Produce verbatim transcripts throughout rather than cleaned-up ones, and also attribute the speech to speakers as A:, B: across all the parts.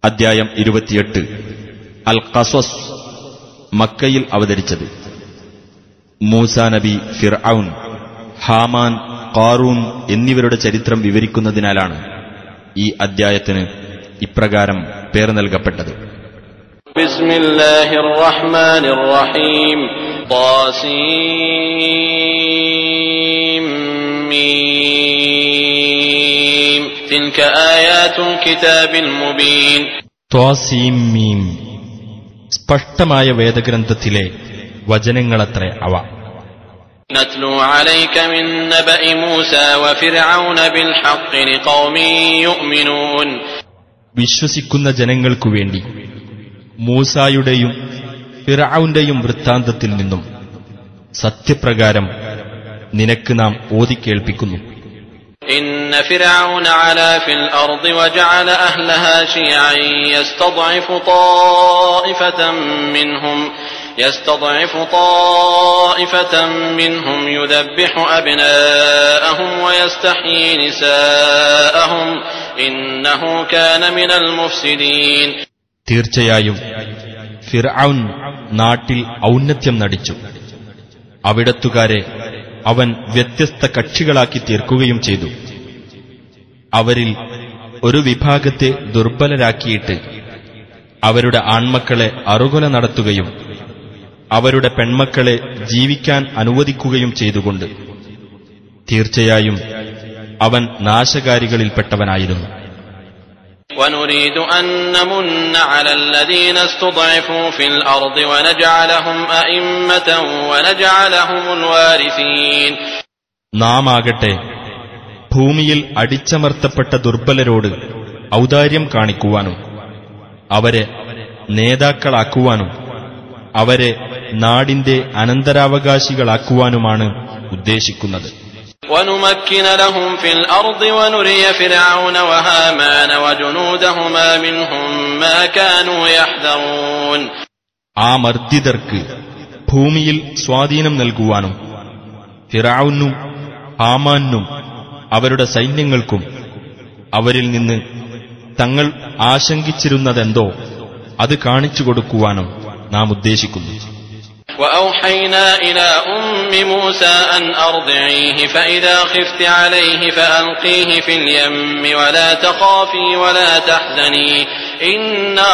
A: അദ്ധ്യായം ഇരുപത്തിയെട്ട്. അൽ ഖസസ്. മക്കയിൽ അവതരിച്ചത്. മൂസാ നബി, ഫിർഔൻ, ഹാമാൻ, ഖാറൂൻ എന്നിവരുടെ ചരിത്രം വിവരിക്കുന്നതിനാലാണ് ഈ അദ്ധ്യായത്തിന് ഇപ്രകാരം പേർ നൽകപ്പെട്ടത്.
B: ബിസ്മില്ലാഹിർ റഹ്മാനിർ റഹീം. ത്വാസീം മീം. തിൽക ആയാതുൽ കിതാബിൽ മുബീൻ.
A: ത്വാസീം മീം. സ്പഷ്ടമായ വേദഗ്രന്ഥത്തിലെ വചനങ്ങളത്രേ അവ.
B: നത്ലു അലൈക മിൻ നബഇ മൂസാ വഫിർഔന ബിൽ ഹഖ് ലിഖൗമിൻ യുഅ്മിനൂൻ.
A: വിശ്വസിക്കുന്ന ജനങ്ങൾക്കു വേണ്ടി മൂസായുടെയും ഫിർഔന്റെയും വൃത്താന്തത്തിൽ നിന്നും സത്യപ്രകാരം നിനക്ക് നാം ഓതിക്കേൾപ്പിക്കുന്നു.
B: ഇന്ന ഫിർഔന അലാ ഫിൽ അർദി വജഅല അഹ്ലഹാ ശിയഅൻ യസ്തദ്ഇഫു ത്വാഇഫതൻ മിൻഹും يستضعف طائفة منهم يذبح أبناءهم ويستحيي نساءهم إنه كان من المفسدين.
A: തീർച്ചയായും ഫിർഔൻ നാട്ടിൽ ഔന്നത്യം നടിച്ചു. അവിടത്തുകാരെ അവൻ വ്യത്യസ്ത കക്ഷികളാക്കി തീർക്കുകയും ചെയ്തു. അവരിൽ ഒരു വിഭാഗത്തെ ദുർബലരാക്കിയിട്ട് അവരുടെ ആൺമക്കളെ അറുകൊല നടത്തുകയും അവരുടെ പെൺമക്കളെ ജീവിക്കാൻ അനുവദിക്കുകയും ചെയ്തുകൊണ്ട് തീർച്ചയായും അവൻ നാശകാരികളിൽപ്പെട്ടവനായിരുന്നു.
B: وَنُرِيدُ أَن نَّمُنَّ عَلَى الَّذِينَ اسْتُضْعِفُوا فِي الْأَرْضِ وَنَجْعَلَهُمْ أَئِمَّةً وَنَجْعَلَهُمُ الْوَارِثِينَ.
A: നാം ആകട്ടെ ഭൂമിയിൽ അടിച്ചമർത്തപ്പെട്ട ദുർബലരോട് ഔദാര്യം കാണിക്കുവാനും അവരെ നേതാക്കളാക്കുവാനും അവരെ നാടിന്റെ അനന്തരാവകാശികളാക്കുവാനുമാണ് ഉദ്ദേശിക്കുന്നത്.
B: وَنُمَكِّنَ لَهُمْ فِي الْأَرْضِ وَنُرِيَ فِرْعَوْنَ وَهَامَانَ وَجُنُودَهُمَا مِنْهُمْ مَا كَانُوا يَحْذَرُونَ.
A: ആ മർദ്ദിതർക്ക് ഭൂമിയിൽ സ്വാധീനം നൽകുവാനും ഫിർഔനും ഹാമാനും അവരുടെ സൈന്യങ്ങൾക്കും അവരിൽ നിന്ന് തങ്ങൾ ആശങ്കിച്ചിരുന്നതെന്തോ അത് കാണിച്ചു കൊടുക്കുവാനും നാം ഉദ്ദേശിക്കുന്നു.
B: وَأَوْحَيْنَا إِلَى أُمِّ مُوسَىٰ أَنْ أَرْضِعِيهِ فَإِذَا خِفْتِ عَلَيْهِ فَأَلْقِيهِ فِي الْيَمِّ وَلَا تَخَافِي وَلَا تَحْزَنِي إِنَّا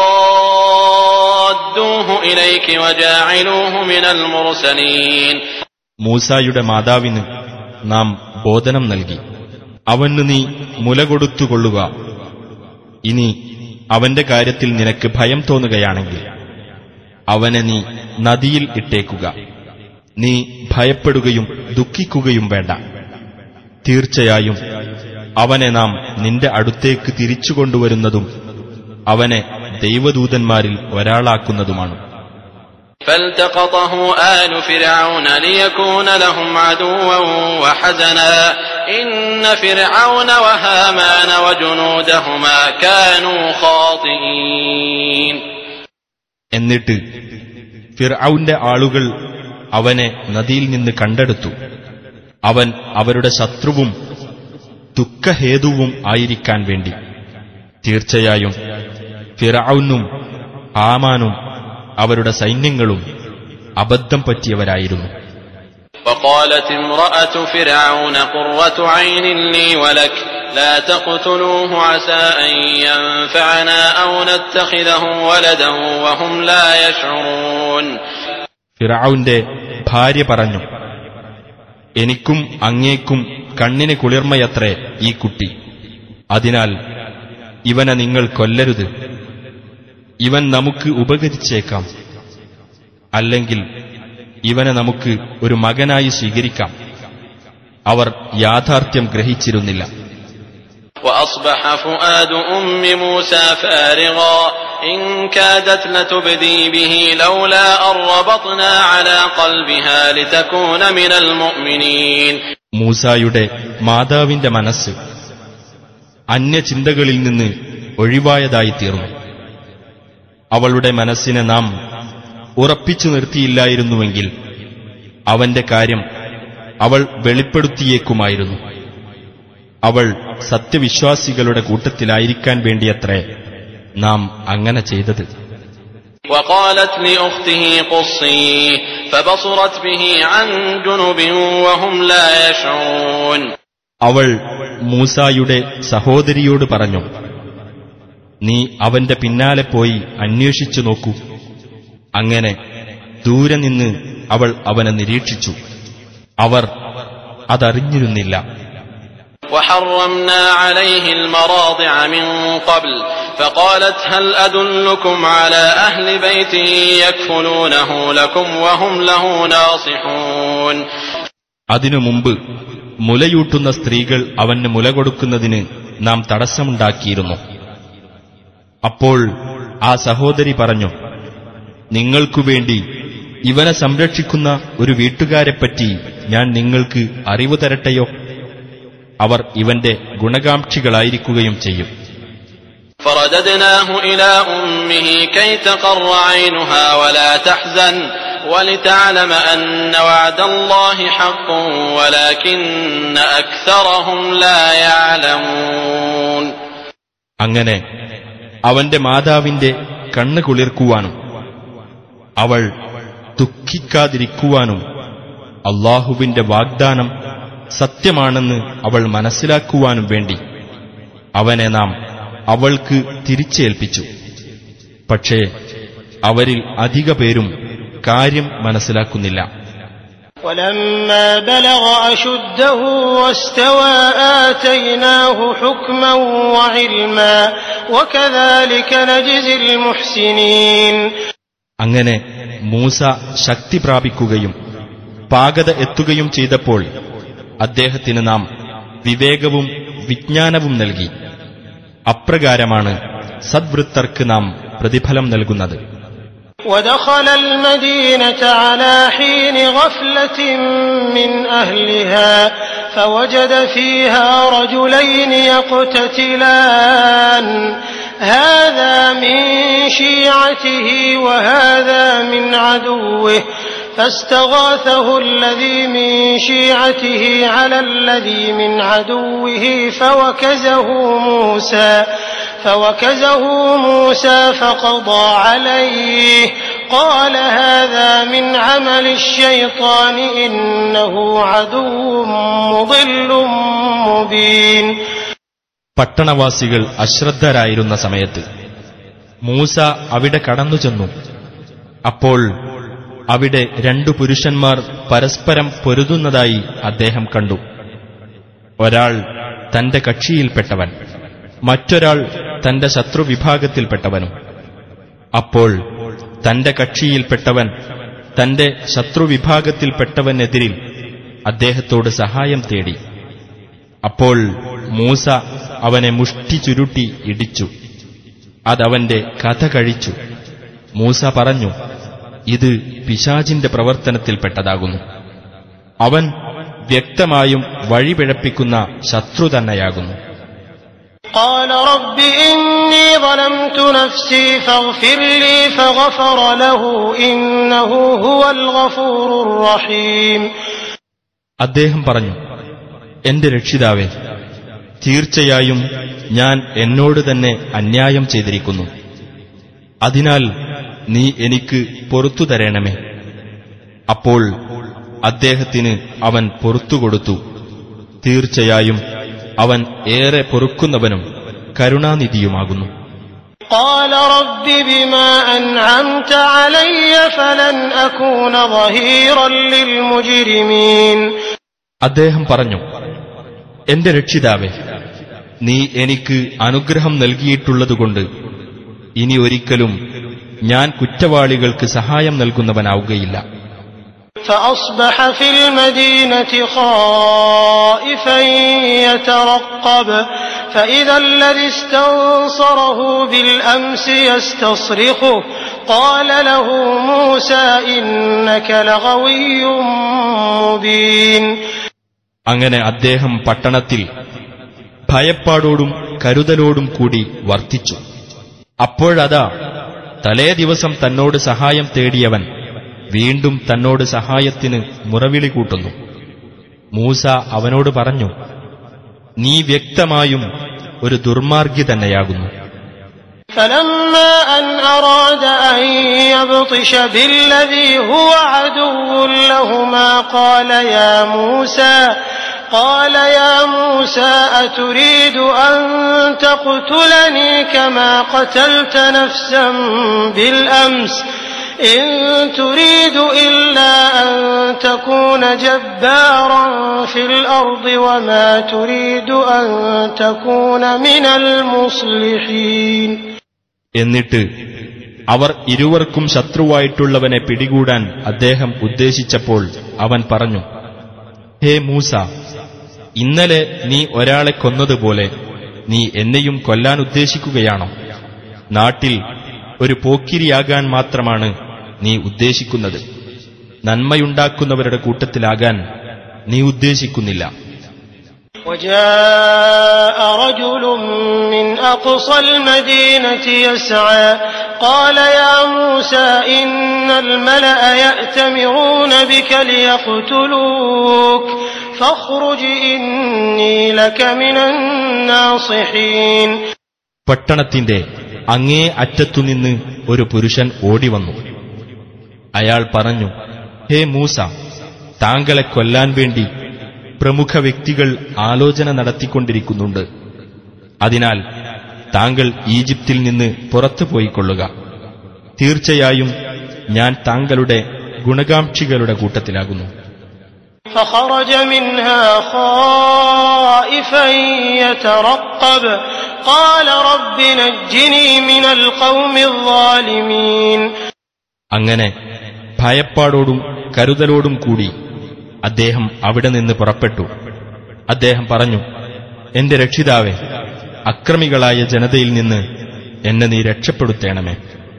B: رَادُّوهُ إِلَيْكِ وَجَاعِلُوهُ مِنَ الْمُرْسَلِينَ.
A: മൂസായുടെ മാതാവിന് നാം ബോധനം നൽകി. അവന് നീ മുല കൊടുത്തുകൊള്ളുക. ഇനി അവന്റെ കാര്യത്തിൽ നിനക്ക് ഭയം തോന്നുകയാണെങ്കിൽ അവനെ നീ നദിയിൽ ഇട്ടേക്കുക. നീ ഭയപ്പെടുകയും ദുഃഖിക്കുകയും വേണ്ട. തീർച്ചയായും അവനെ നാം നിന്റെ അടുത്തേക്ക് തിരിച്ചുകൊണ്ടുവരുന്നതും അവനെ ദൈവദൂതന്മാരിൽ ഒരാളാക്കുന്നതുമാണ്.
B: فالتقطه آل فرعون ليكون لهم عدوا وحزنا إن فرعون وهامان وجنودهما كانوا خاطئين.
A: എന്നിട്ട് ഫിർഔന്റെ ആളുകൾ അവനെ നദിയിൽ നിന്ന് കണ്ടെടുത്തു. അവൻ അവരുടെ ശത്രുവും ദുഃഖഹേതുവും ആയിരിക്കാൻ വേണ്ടി. തീർച്ചയായും ഫിർഔനും ഹാമാനും അവരുടെ സൈന്യങ്ങളും അബദ്ധം പറ്റിയവരായിരുന്നു.
B: وقالت امرأة فرعون قرة عين لي ولك لا تقتلوه عسى أن ينفعنا أو نتخذه ولدا وهم لا يشعرون.
A: ഫിർഔന്റെ ഭാര്യ പറഞ്ഞു, എനിക്കും അങ്ങേക്കും കണ്ണിന് കുളിർമയത്രേ ഈ കുട്ടി. അതിനാൽ ഇവനെ നിങ്ങൾ കൊല്ലരുത്. ഇവൻ നമുക്ക് ഉപകരിച്ചേക്കാം. അല്ലെങ്കിൽ ഇവനെ നമുക്ക് ഒരു മകനായി സ്വീകരിക്കാം. അവർ യാഥാർത്ഥ്യം ഗ്രഹിച്ചിരുന്നില്ല.
B: وأصبح فؤاد أم موسى فارغا إن كادت لتبدي به لولا أن ربطنا على قلبها لتكون من المؤمنين.
A: മൂസായുടെ മാതാവിന്റെ മനസ്സ് അന്യചിന്തകളിൽ നിന്ന് ഒഴിവായതായി തീർന്നു. അവളുടെ മനസ്സിനെ നാം ഉറപ്പിച്ചു നിർത്തിയില്ലായിരുന്നുവെങ്കിൽ അവന്റെ കാര്യം അവൾ വെളിപ്പെടുത്തിയേക്കുമായിരുന്നു. അവൾ സത്യവിശ്വാസികളുടെ കൂട്ടത്തിലായിരിക്കാൻ വേണ്ടിയത്രേ നാം അങ്ങനെ ചെയ്തത്.
B: وقالت لأخته قصيه فبصرت به عن جنب وهم لا يشعرون.
A: അവൾ മൂസായുടെ സഹോദരിയോട് പറഞ്ഞു, നീ അവന്റെ പിന്നാലെ പോയി അന്വേഷിച്ചു നോക്കൂ. അങ്ങനെ ദൂരെ നിന്ന് അവൾ അവനെ നിരീക്ഷിച്ചു. അവർ അതറിഞ്ഞിരുന്നില്ല.
B: وحرمنا عليه المراضع من قبل فقالت هل أدلكم على أهل بيت يكفلونه لكم وهم له ناصحون.
A: അതിനു മുമ്പ് മുലയൂട്ടുന്ന സ്ത്രീകൾ അവന് മുല കൊടുക്കുന്നതിന് നാം തടസ്സമുണ്ടാക്കിയിരുന്നു. അപ്പോൾ ആ സഹോദരി പറഞ്ഞു, നിങ്ങൾക്കുവേണ്ടി ഇവനെ സംരക്ഷിക്കുന്ന ഒരു വീട്ടുകാരെപ്പറ്റി ഞാൻ നിങ്ങൾക്ക് അറിവു തരട്ടെയോ? അവർ ഇവന്റെ ഗുണകാംക്ഷികളായിരിക്കുകയും ചെയ്യും.
B: فرددناه إلى أمه كي تقر عينها ولا تحزن ولتعلم أن وعد الله حق ولكن أكثرهم لا يعلمون.
A: അങ്ങനെ അവന്റെ മാതാവിന്റെ കണ്ണ് കുളിർക്കുവാനും അവൾ ദുഃഖിക്കാതിരിക്കുവാനും അല്ലാഹുവിന്റെ വാഗ്ദാനം സത്യമാണെന്ന് അവൾ മനസ്സിലാക്കുവാനും വേണ്ടി അവനെ നാം അവൾക്ക് തിരിച്ചേൽപ്പിച്ചു. പക്ഷേ അവരിൽ അധിക പേരും കാര്യം മനസ്സിലാക്കുന്നില്ല.
C: ولما بلغ أشده واستوى آتيناه حكما وعلما وكذلك نجزي المحسنين.
A: അങ്ങനെ മൂസ ശക്തി പ്രാപിക്കുകയും പാകത എത്തുകയും ചെയ്തപ്പോൾ അദ്ദേഹത്തിന് നാം വിവേകവും വിജ്ഞാനവും നൽകി. അപ്രകാരമാണ് സദ്വൃത്തർക്ക് നാം പ്രതിഫലം നൽകുന്നത്.
C: ودخل المدينة على حين غفلة من أهلها فوجد فيها رجلين يقتتلان هذا من شيعته وهذا من عدوه فاستغاثه الذي من شيعته على الذي من عدوه فوكزه موسى فوكزه موسى فقضى عليه قال هذا من عمل الشيطان إنه عدو مضل مبين.
A: പട്ടണവാസികൾ അശ്രദ്ധരായിരുന്ന സമയത്ത് മൂസ അവിടെ കടന്നുചെന്നു. അപ്പോൾ അവിടെ രണ്ടു പുരുഷന്മാർ പരസ്പരം പൊരുതുന്നതായി അദ്ദേഹം കണ്ടു. ഒരാൾ തന്റെ കക്ഷിയിൽപ്പെട്ടവൻ, മറ്റൊരാൾ തന്റെ ശത്രുവിഭാഗത്തിൽപ്പെട്ടവനും. അപ്പോൾ തന്റെ കക്ഷിയിൽപ്പെട്ടവൻ തന്റെ ശത്രുവിഭാഗത്തിൽപ്പെട്ടവനെതിരിൽ അദ്ദേഹത്തോട് സഹായം തേടി. അപ്പോൾ മൂസ അവനെ മുഷ്ടി ചുരുട്ടി ഇടിച്ചു. അതവന്റെ കഥ കഴിച്ചു. മൂസ പറഞ്ഞു, ഇത് പിശാചിന്റെ പ്രവർത്തനത്തിൽപ്പെട്ടതാകുന്നു. അവൻ വ്യക്തമായും വഴിപിഴപ്പിക്കുന്ന ശത്രു തന്നെയാകുന്നു.
C: قال رب إني ظلمت نفسي فاغفر لي فغفر له إنه هو الغفور الرحيم.
A: അദ്ദേഹം പറഞ്ഞു, എന്റെ രക്ഷിതാവേ, തീർച്ചയായും ഞാൻ എന്നോട് തന്നെ അന്യായം ചെയ്തിരിക്കുന്നു. അതിനാൽ നീ എനിക്ക് പൊറുത്തു തരണമേ. അപ്പോൾ അദ്ദേഹത്തിന് അവൻ പൊറുത്തുകൊടുത്തു. തീർച്ചയായും അവൻ ഏറെ പൊറുക്കുന്നവനും കരുണാനിധിയുമാകുന്നു.
C: قال رب بما أنعمت علي فلن أكون ظهيرا للمجرمين.
A: അദ്ദേഹം പറഞ്ഞു, എന്റെ രക്ഷിതാവേ, നീ എനിക്ക് അനുഗ്രഹം നൽകിയിട്ടുള്ളതുകൊണ്ട് ഇനി ഒരിക്കലും ഞാൻ കുറ്റവാളികൾക്ക് സഹായം നൽകുന്നവനാവുകയില്ല.
C: فأصبح في المدينة خائفا يترقب فإذا الذي استنصره بالأمس يستصرخه قال له موسى إنك لغوي مبين.
A: അങ്ങനെ അദ്ദേഹം പട്ടണത്തിൽ ഭയപ്പാടോടും കരുതലോടും കൂടി വർത്തിച്ചു. അപ്പോഴതാ തലേ ദിവസം തന്നോട് സഹായം തേടിയവൻ വീണ്ടും തന്നോട് സഹായത്തിന് മുറവിളി കൂട്ടുന്നു. മൂസ അവനോട് പറഞ്ഞു, നീ വ്യക്തമായും ഒരു ദുർമാർഗി തന്നെയാകുന്നു.
C: فلما أن أراد أن يبطش بالذي هو عدو لهما قال يا موسى قال يا موسى أتريد أن تقتلني كما قتلت نفسا بالأمس إن تريد إلا أن تكون جبارا في الأرض وما تريد أن تكون من المصلحين.
A: എന്നിട്ട് അവർ ഇരുവർക്കും ശത്രുവായിട്ടുള്ളവനെ പിടികൂടാൻ അദ്ദേഹം ഉദ്ദേശിച്ചപ്പോൾ അവൻ പറഞ്ഞു, ഹേ മൂസ, ഇന്നലെ നീ ഒരാളെ കൊന്നതുപോലെ നീ എന്നെയും കൊല്ലാൻ ഉദ്ദേശിക്കുകയാണോ? നാട്ടിൽ ഒരു പോക്കിരിയാകാൻ മാത്രമാണ് നീ ഉദ്ദേശിക്കുന്നത്, നന്മയുണ്ടാക്കുന്നവരുടെ കൂട്ടത്തിലാകാൻ നീ ഉദ്ദേശിക്കുന്നില്ല.
C: وجاء رجل من أقصى المدينة يسعى قال يا موسى إن الملأ يأتمرون بك ليقتلوك فاخرج إني لك من الناصحين.
A: പട്ടണത്തിന്റെ അങ്ങേ അറ്റത്തുനിന്ന് ഒരു പുരുഷൻ ഓടിവന്നു. അയാൾ പറഞ്ഞു, ഹേ മൂസ, താങ്കളെ കൊല്ലാൻ വേണ്ടി പ്രമുഖ വ്യക്തികൾ ആലോചന നടത്തിക്കൊണ്ടിരിക്കുന്നുണ്ട്. അതിനാൽ താങ്കൾ ഈജിപ്തിൽ നിന്ന് പുറത്തു പോയിക്കൊള്ളുക. തീർച്ചയായും ഞാൻ താങ്കളുടെ ഗുണകാംക്ഷികളുടെ കൂട്ടത്തിലാകുന്നു.
C: فخرج منها خائفا يترقب قال رب نجني من القوم الظالمين.
A: അങ്ങനെ ഭയപ്പാടോടും കരുതലോടും കൂടി അദ്ദേഹം അവിടെ നിന്ന് പുറപ്പെട്ടു. അദ്ദേഹം പറഞ്ഞു, എന്റെ രക്ഷിതാവേ, അക്രമികളായ ജനതയിൽ നിന്ന് എന്നെ നീ രക്ഷപ്പെടുത്തേണമേ.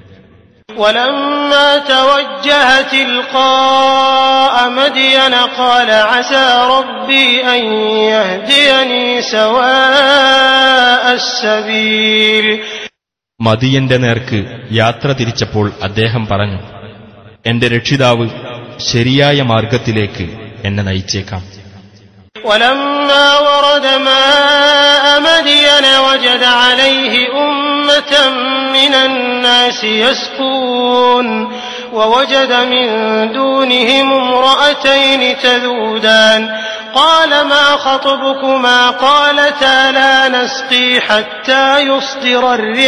C: ولما توجه تلقاء مدين قال عسى ربي أن يهديني سواء السبيل.
A: മദിയന്റെ നേർക്ക് യാത്ര തിരിച്ചപ്പോൾ അദ്ദേഹം പറഞ്ഞു, എന്റെ രക്ഷിതാവ് ശരിയായ മാർഗത്തിലേക്ക് എന്നെ നയിച്ചേക്കാം.
C: ولما ورد ماء مدين وجد عليه أمة من الناس يسقون ووجد من دونهم امرأتين تذودان قال ما خطبكما قالتا لا نسقي حتى يصدر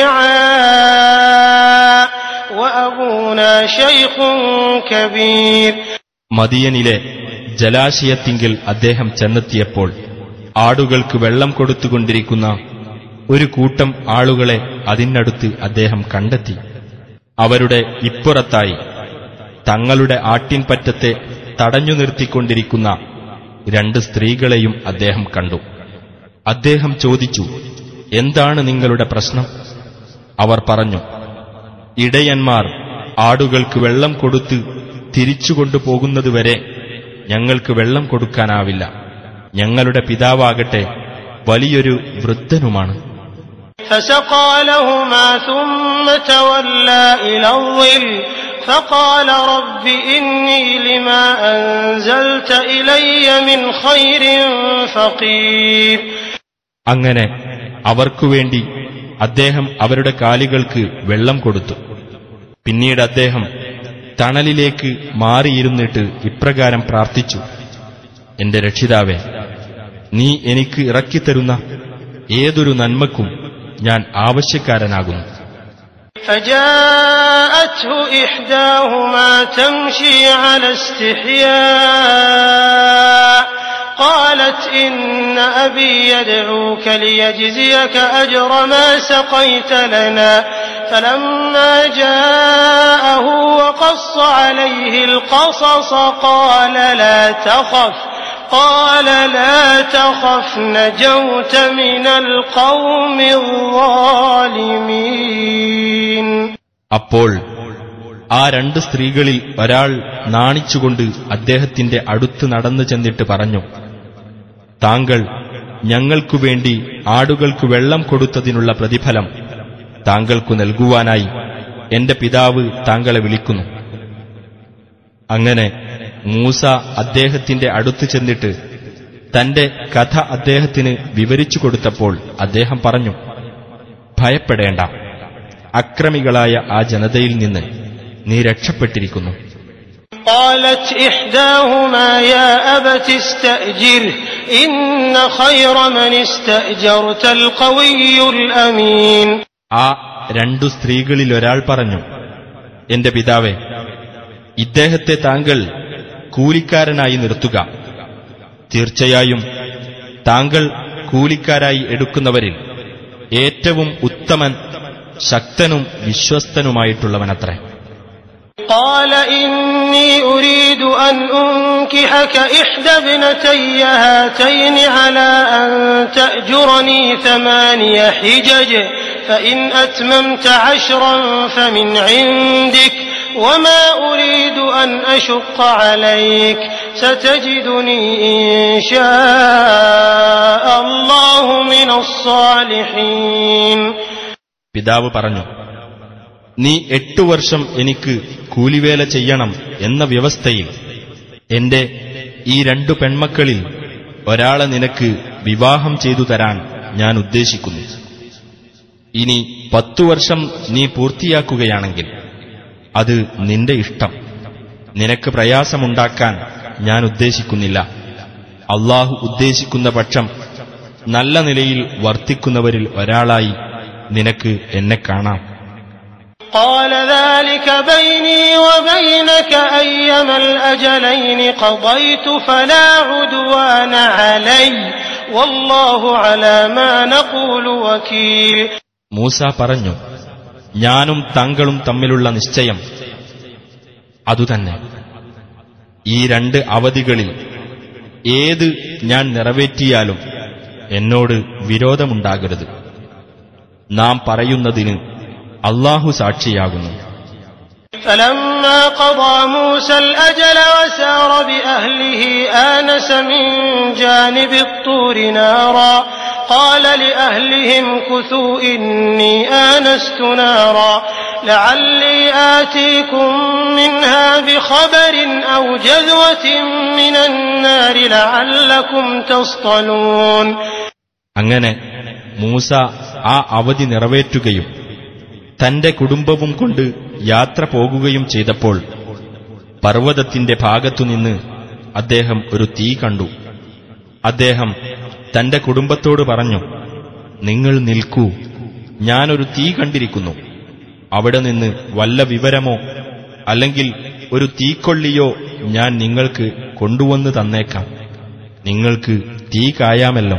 C: الرعاء وأبونا شيخ كبير.
A: മദിയനിലെ ജലാശയത്തിങ്കിൽ അദ്ദേഹം ചെന്നെത്തിയപ്പോൾ ആടുകൾക്ക് വെള്ളം കൊടുത്തുകൊണ്ടിരിക്കുന്ന ഒരു കൂട്ടം ആളുകളെ അതിനടുത്ത് അദ്ദേഹം കണ്ടെത്തി. അവരുടെ ഇപ്പുറത്തായി തങ്ങളുടെ ആട്ടിൻപറ്റത്തെ തടഞ്ഞു നിർത്തിക്കൊണ്ടിരിക്കുന്ന രണ്ട് സ്ത്രീകളെയും അദ്ദേഹം കണ്ടു. അദ്ദേഹം ചോദിച്ചു, എന്താണ് നിങ്ങളുടെ പ്രശ്നം? അവർ പറഞ്ഞു, ഇടയന്മാർ ആടുകൾക്ക് വെള്ളം കൊടുത്ത് തിരിച്ചുകൊണ്ടുപോകുന്നതുവരെ ഞങ്ങൾക്ക് വെള്ളം കൊടുക്കാനാവില്ല. ഞങ്ങളുടെ പിതാവാകട്ടെ വലിയൊരു വൃദ്ധനുമാണ്.
C: فسقى لهما ثم تولى إلى الظل فقال رب إني لما أنزلت إلي من خير فقير.
A: അങ്ങനെ അവർക്കുവേണ്ടി അദ്ദേഹം അവരുടെ കാലുകൾക്ക് വെള്ളം കൊടുത്തു. പിന്നീട് അദ്ദേഹം തണലിലേക്ക് മാറിയിരുന്നിട്ട് ഇപ്രകാരം പ്രാർത്ഥിച്ചു, എന്റെ രക്ഷിതാവേ, നീ എനിക്ക് ഇറക്കിത്തരുന്ന ഏതൊരു നന്മക്കും ഞാൻ ആവശ്യക്കാരനാകുന്നു.
C: فجاءته إحداهما تمشي على استحياء قالت إن أبي يدعوك ليجزيك أجر ما سقيت لنا فلما جاءه وقص عليه القصص قال لا تخف قال لا تخف نجوت من القوم الظالمين.
A: അപ്പോൾ ആ രണ്ട് സ്ത്രീകളിൽ ഒരാൾ നാണിച്ചുകൊണ്ട് അദ്ദേഹത്തിന്റെ അടുത്ത് നടന്നു ചെന്നിട്ട് പറഞ്ഞു, താങ്കൾ ഞങ്ങൾക്കുവേണ്ടി ആടുകൾക്ക് വെള്ളം കൊടുത്തതിനുള്ള പ്രതിഫലം താങ്കൾക്കു നൽകുവാനായി എന്റെ പിതാവ് താങ്കളെ വിളിക്കുന്നു. അങ്ങനെ മൂസ അദ്ദേഹത്തിന്റെ അടുത്ത് ചെന്നിട്ട് തന്റെ കഥ അദ്ദേഹത്തിന് വിവരിച്ചു കൊടുത്തപ്പോൾ അദ്ദേഹം പറഞ്ഞു, ഭയപ്പെടേണ്ട, അക്രമികളായ ആ ജനതയിൽ നിന്ന് നീ രക്ഷപ്പെട്ടിരിക്കുന്നു.
C: قالت إحداهما يا أبت استأجره إن خير من استأجرت القوي الأمين.
A: ആ രണ്ടു സ്ത്രീകളിൽ ഒരാൾ പറഞ്ഞു, എന്റെ പിതാവേ, ഇദ്ദേഹത്തെ താങ്കൾ കൂലിക്കാരനായി നിർത്തുക. തീർച്ചയായും താങ്കൾ കൂലിക്കാരായി എടുക്കുന്നവരിൽ ഏറ്റവും ഉത്തമൻ ശക്തനും വിശ്വസ്തനുമായിട്ടുള്ളവനത്രേ.
C: قال إني أريد أن أنكحك إحدى ابنتي هاتين على أن تأجرني ثماني حجج فإن أتممت عشرا فمن عندك وما أريد أن أشق عليك ستجدني إن شاء الله من الصالحين.
A: പിതാവ് പറഞ്ഞു, നീ എട്ടു വർഷം എനിക്ക് കൂലിവേല ചെയ്യണം എന്ന വ്യവസ്ഥയിൽ എന്റെ ഈ രണ്ടു പെൺമക്കളിൽ ഒരാളെ നിനക്ക് വിവാഹം ചെയ്തു തരാൻ ഞാൻ ഉദ്ദേശിക്കുന്നു. ഇനി പത്തു വർഷം നീ പൂർത്തിയാക്കുകയാണെങ്കിൽ അത് നിന്റെ ഇഷ്ടം. നിനക്ക് പ്രയാസമുണ്ടാക്കാൻ ഞാൻ ഉദ്ദേശിക്കുന്നില്ല. അള്ളാഹു ഉദ്ദേശിക്കുന്ന പക്ഷം നല്ല നിലയിൽ വർത്തിക്കുന്നവരിൽ ഒരാളായി നിനക്ക് എന്നെ കാണാം.
C: قال ذلك بيني وبينك أيما الأجلين قضيت فلا عدوان علي والله على ما نقول وكيل.
A: മൂസ പറഞ്ഞു, ഞാനും താങ്കളും തമ്മിലുള്ള നിശ്ചയം അതുതന്നെ. ഈ രണ്ട് അവധികളിൽ ഏത് ഞാൻ നിറവേറ്റിയാലും എന്നോട് വിരോധമുണ്ടാകരുത്. നാം പറയുന്നതിന് അല്ലാഹു സാക്ഷിയാകുന്നു.
C: فلما قضى موسى الأجل وسار بأهله آنس من جانب الطور نارا قال لأهلهم كثوا إني آنست نارا لعلي آتيكم منها بخبر أو جذوة من النار لعلكم تصطلون.
A: അങ്ങനെ മൂസ ആ അവധി നിറവേറ്റുകയും തന്റെ കുടുംബവും കൊണ്ട് യാത്ര പോകുകയും ചെയ്തപ്പോൾ പർവ്വതത്തിന്റെ ഭാഗത്തുനിന്ന് അദ്ദേഹം ഒരു തീ കണ്ടു. അദ്ദേഹം തന്റെ കുടുംബത്തോട് പറഞ്ഞു, നിങ്ങൾ നിൽക്കൂ, ഞാനൊരു തീ കണ്ടിരിക്കുന്നു. അവിടെ നിന്ന് വല്ല വിവരമോ അല്ലെങ്കിൽ ഒരു തീക്കൊള്ളിയോ ഞാൻ നിങ്ങൾക്ക് കൊണ്ടുവന്നു തന്നേക്കാം. നിങ്ങൾക്ക് തീ കായാമല്ലോ.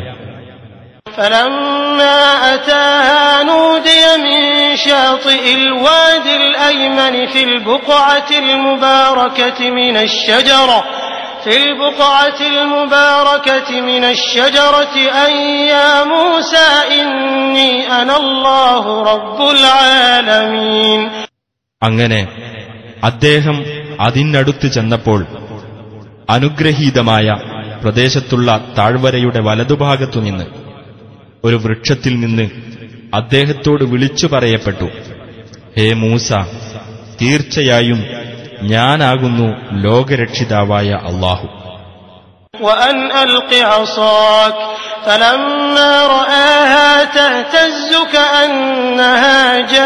C: فلما أتاها نودي من شاطئ الوادي الأيمن في البقعة المباركة من الشجرة في البقعة المباركة من الشجرة أن يا موسى إني أنا الله رب العالمين.
A: അങ്ങനെ അദ്ദേഹം അതിനടുത്ത് ചെന്നപ്പോൾ അനുഗ്രഹീതമായ പ്രദേശത്തുള്ള താഴ്വരയുടെ വലതുഭാഗത്തുനിന്ന് ഒരു വൃക്ഷത്തിൽ നിന്ന് അദ്ദേഹത്തോട് വിളിച്ചു പറയപ്പെട്ടു, ഹേ മൂസ, തീർച്ചയായും ഞാനാകുന്നു ലോകരക്ഷിതാവായ അല്ലാഹു.
C: وأن ألق عصاك فلما رآها تهتز كأنها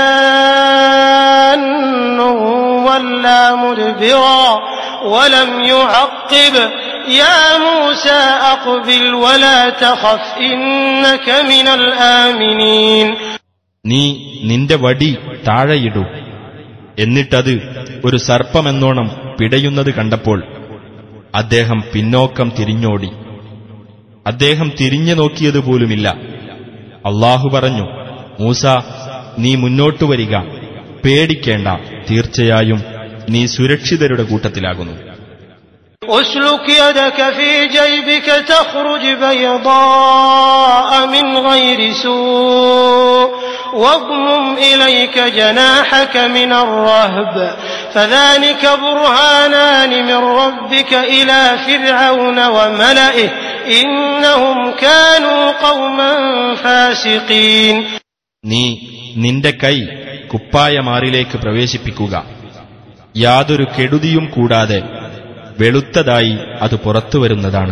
C: جان ولا مدبرا ولم يعقب يا موسى أقبل ولا تخف إنك من الآمنين.
A: നീ നിന്റെ വടി താഴെയിടൂ. എന്നിട്ടത് ഒരു സർപ്പമെന്നോണം പിടയുന്നത് കണ്ടപ്പോൾ അദ്ദേഹം പിന്നോക്കം തിരിഞ്ഞോടി. അദ്ദേഹം തിരിഞ്ഞു നോക്കിയതുപോലുമില്ല. അല്ലാഹു പറഞ്ഞു, മൂസ, നീ മുന്നോട്ടു വരിക, പേടിക്കേണ്ട, തീർച്ചയായും നീ സുരക്ഷിതരുടെ കൂട്ടത്തിലാകുന്നു.
C: اسلك يدك في جيبك تخرج بيضاء من غير سوء واضمم إليك جناحك من الرهب فذلك برهانان من ربك إلى فرعون وملئه إنهم كانوا قوما فاسقين.
A: നീ നിന്റെ കൈ കുപ്പായമാറിലേക്ക് പ്രവേശിപ്പിക്കുക. യാതൊരു കെടുതിയും കൂടാതെ വെളുത്തതായി അത് പുറത്തുവരുന്നതാണ്.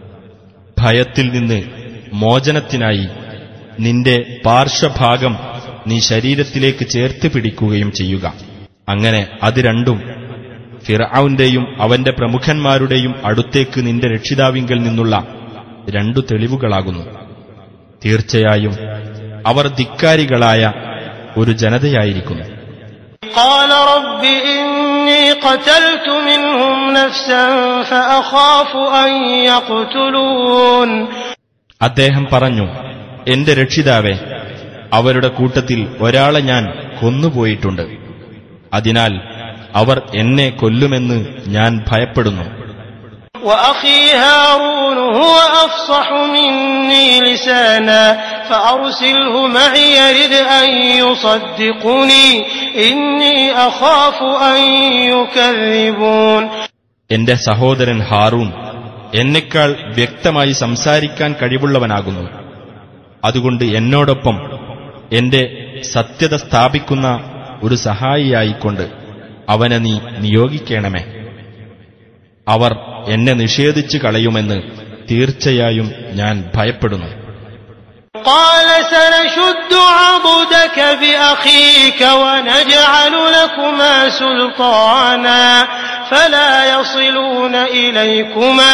A: ഭയത്തിൽ നിന്ന് മോചനത്തിനായി നിന്റെ പാർശ്വഭാഗം നീ ശരീരത്തിലേക്ക് ചേർത്ത് പിടിക്കുകയും ചെയ്യുക. അങ്ങനെ അത് രണ്ടും ഫിർഔന്റെയും അവന്റെ പ്രമുഖന്മാരുടെയും അടുത്തേക്ക് നിന്റെ രക്ഷിതാവിങ്കൽ നിന്നുള്ള രണ്ടു തെളിവുകളാകുന്നു. തീർച്ചയായും അവർ ധിക്കാരികളായ ഒരു ജനതയായിരിക്കുന്നു.
C: قال رب إني قتلت منهم نفسا فأخاف أن يقتلون.
A: അദ്ദേഹം പറഞ്ഞു, എന്റെ രക്ഷിതാവേ, അവരുടെ കൂട്ടത്തിൽ ഒരാളെ ഞാൻ കൊന്നുപോയിട്ടുണ്ട്. അതിനാൽ അവർ എന്നെ കൊല്ലുമെന്ന് ഞാൻ ഭയപ്പെടുന്നു.
C: وأخي هارون هو أفصح مني لسانا فأرسله معي يرد أن يصدقني إني أخاف أن يكذبون.
A: എന്റെ സഹോദരൻ ഹാറൂൻ എന്നെക്കാൾ വ്യക്തമായി സംസാരിക്കാൻ കഴിവുള്ളവനാകുന്നു. അതുകൊണ്ട് എന്നോടൊപ്പം എന്റെ സത്യത സ്ഥാപിക്കുന്ന ഒരു സഹായിയായിക്കൊണ്ട് അവനെ നീ നിയോഗിക്കണമേ. അവർ എന്നെ നിഷേധിച്ചു കളയുമെന്ന് തീർച്ചയായും ഞാൻ ഭയപ്പെടുന്നു.
C: قال سنشد عضدك بأخيك ونجعل لكما سلطانا فلا يصلون إليكما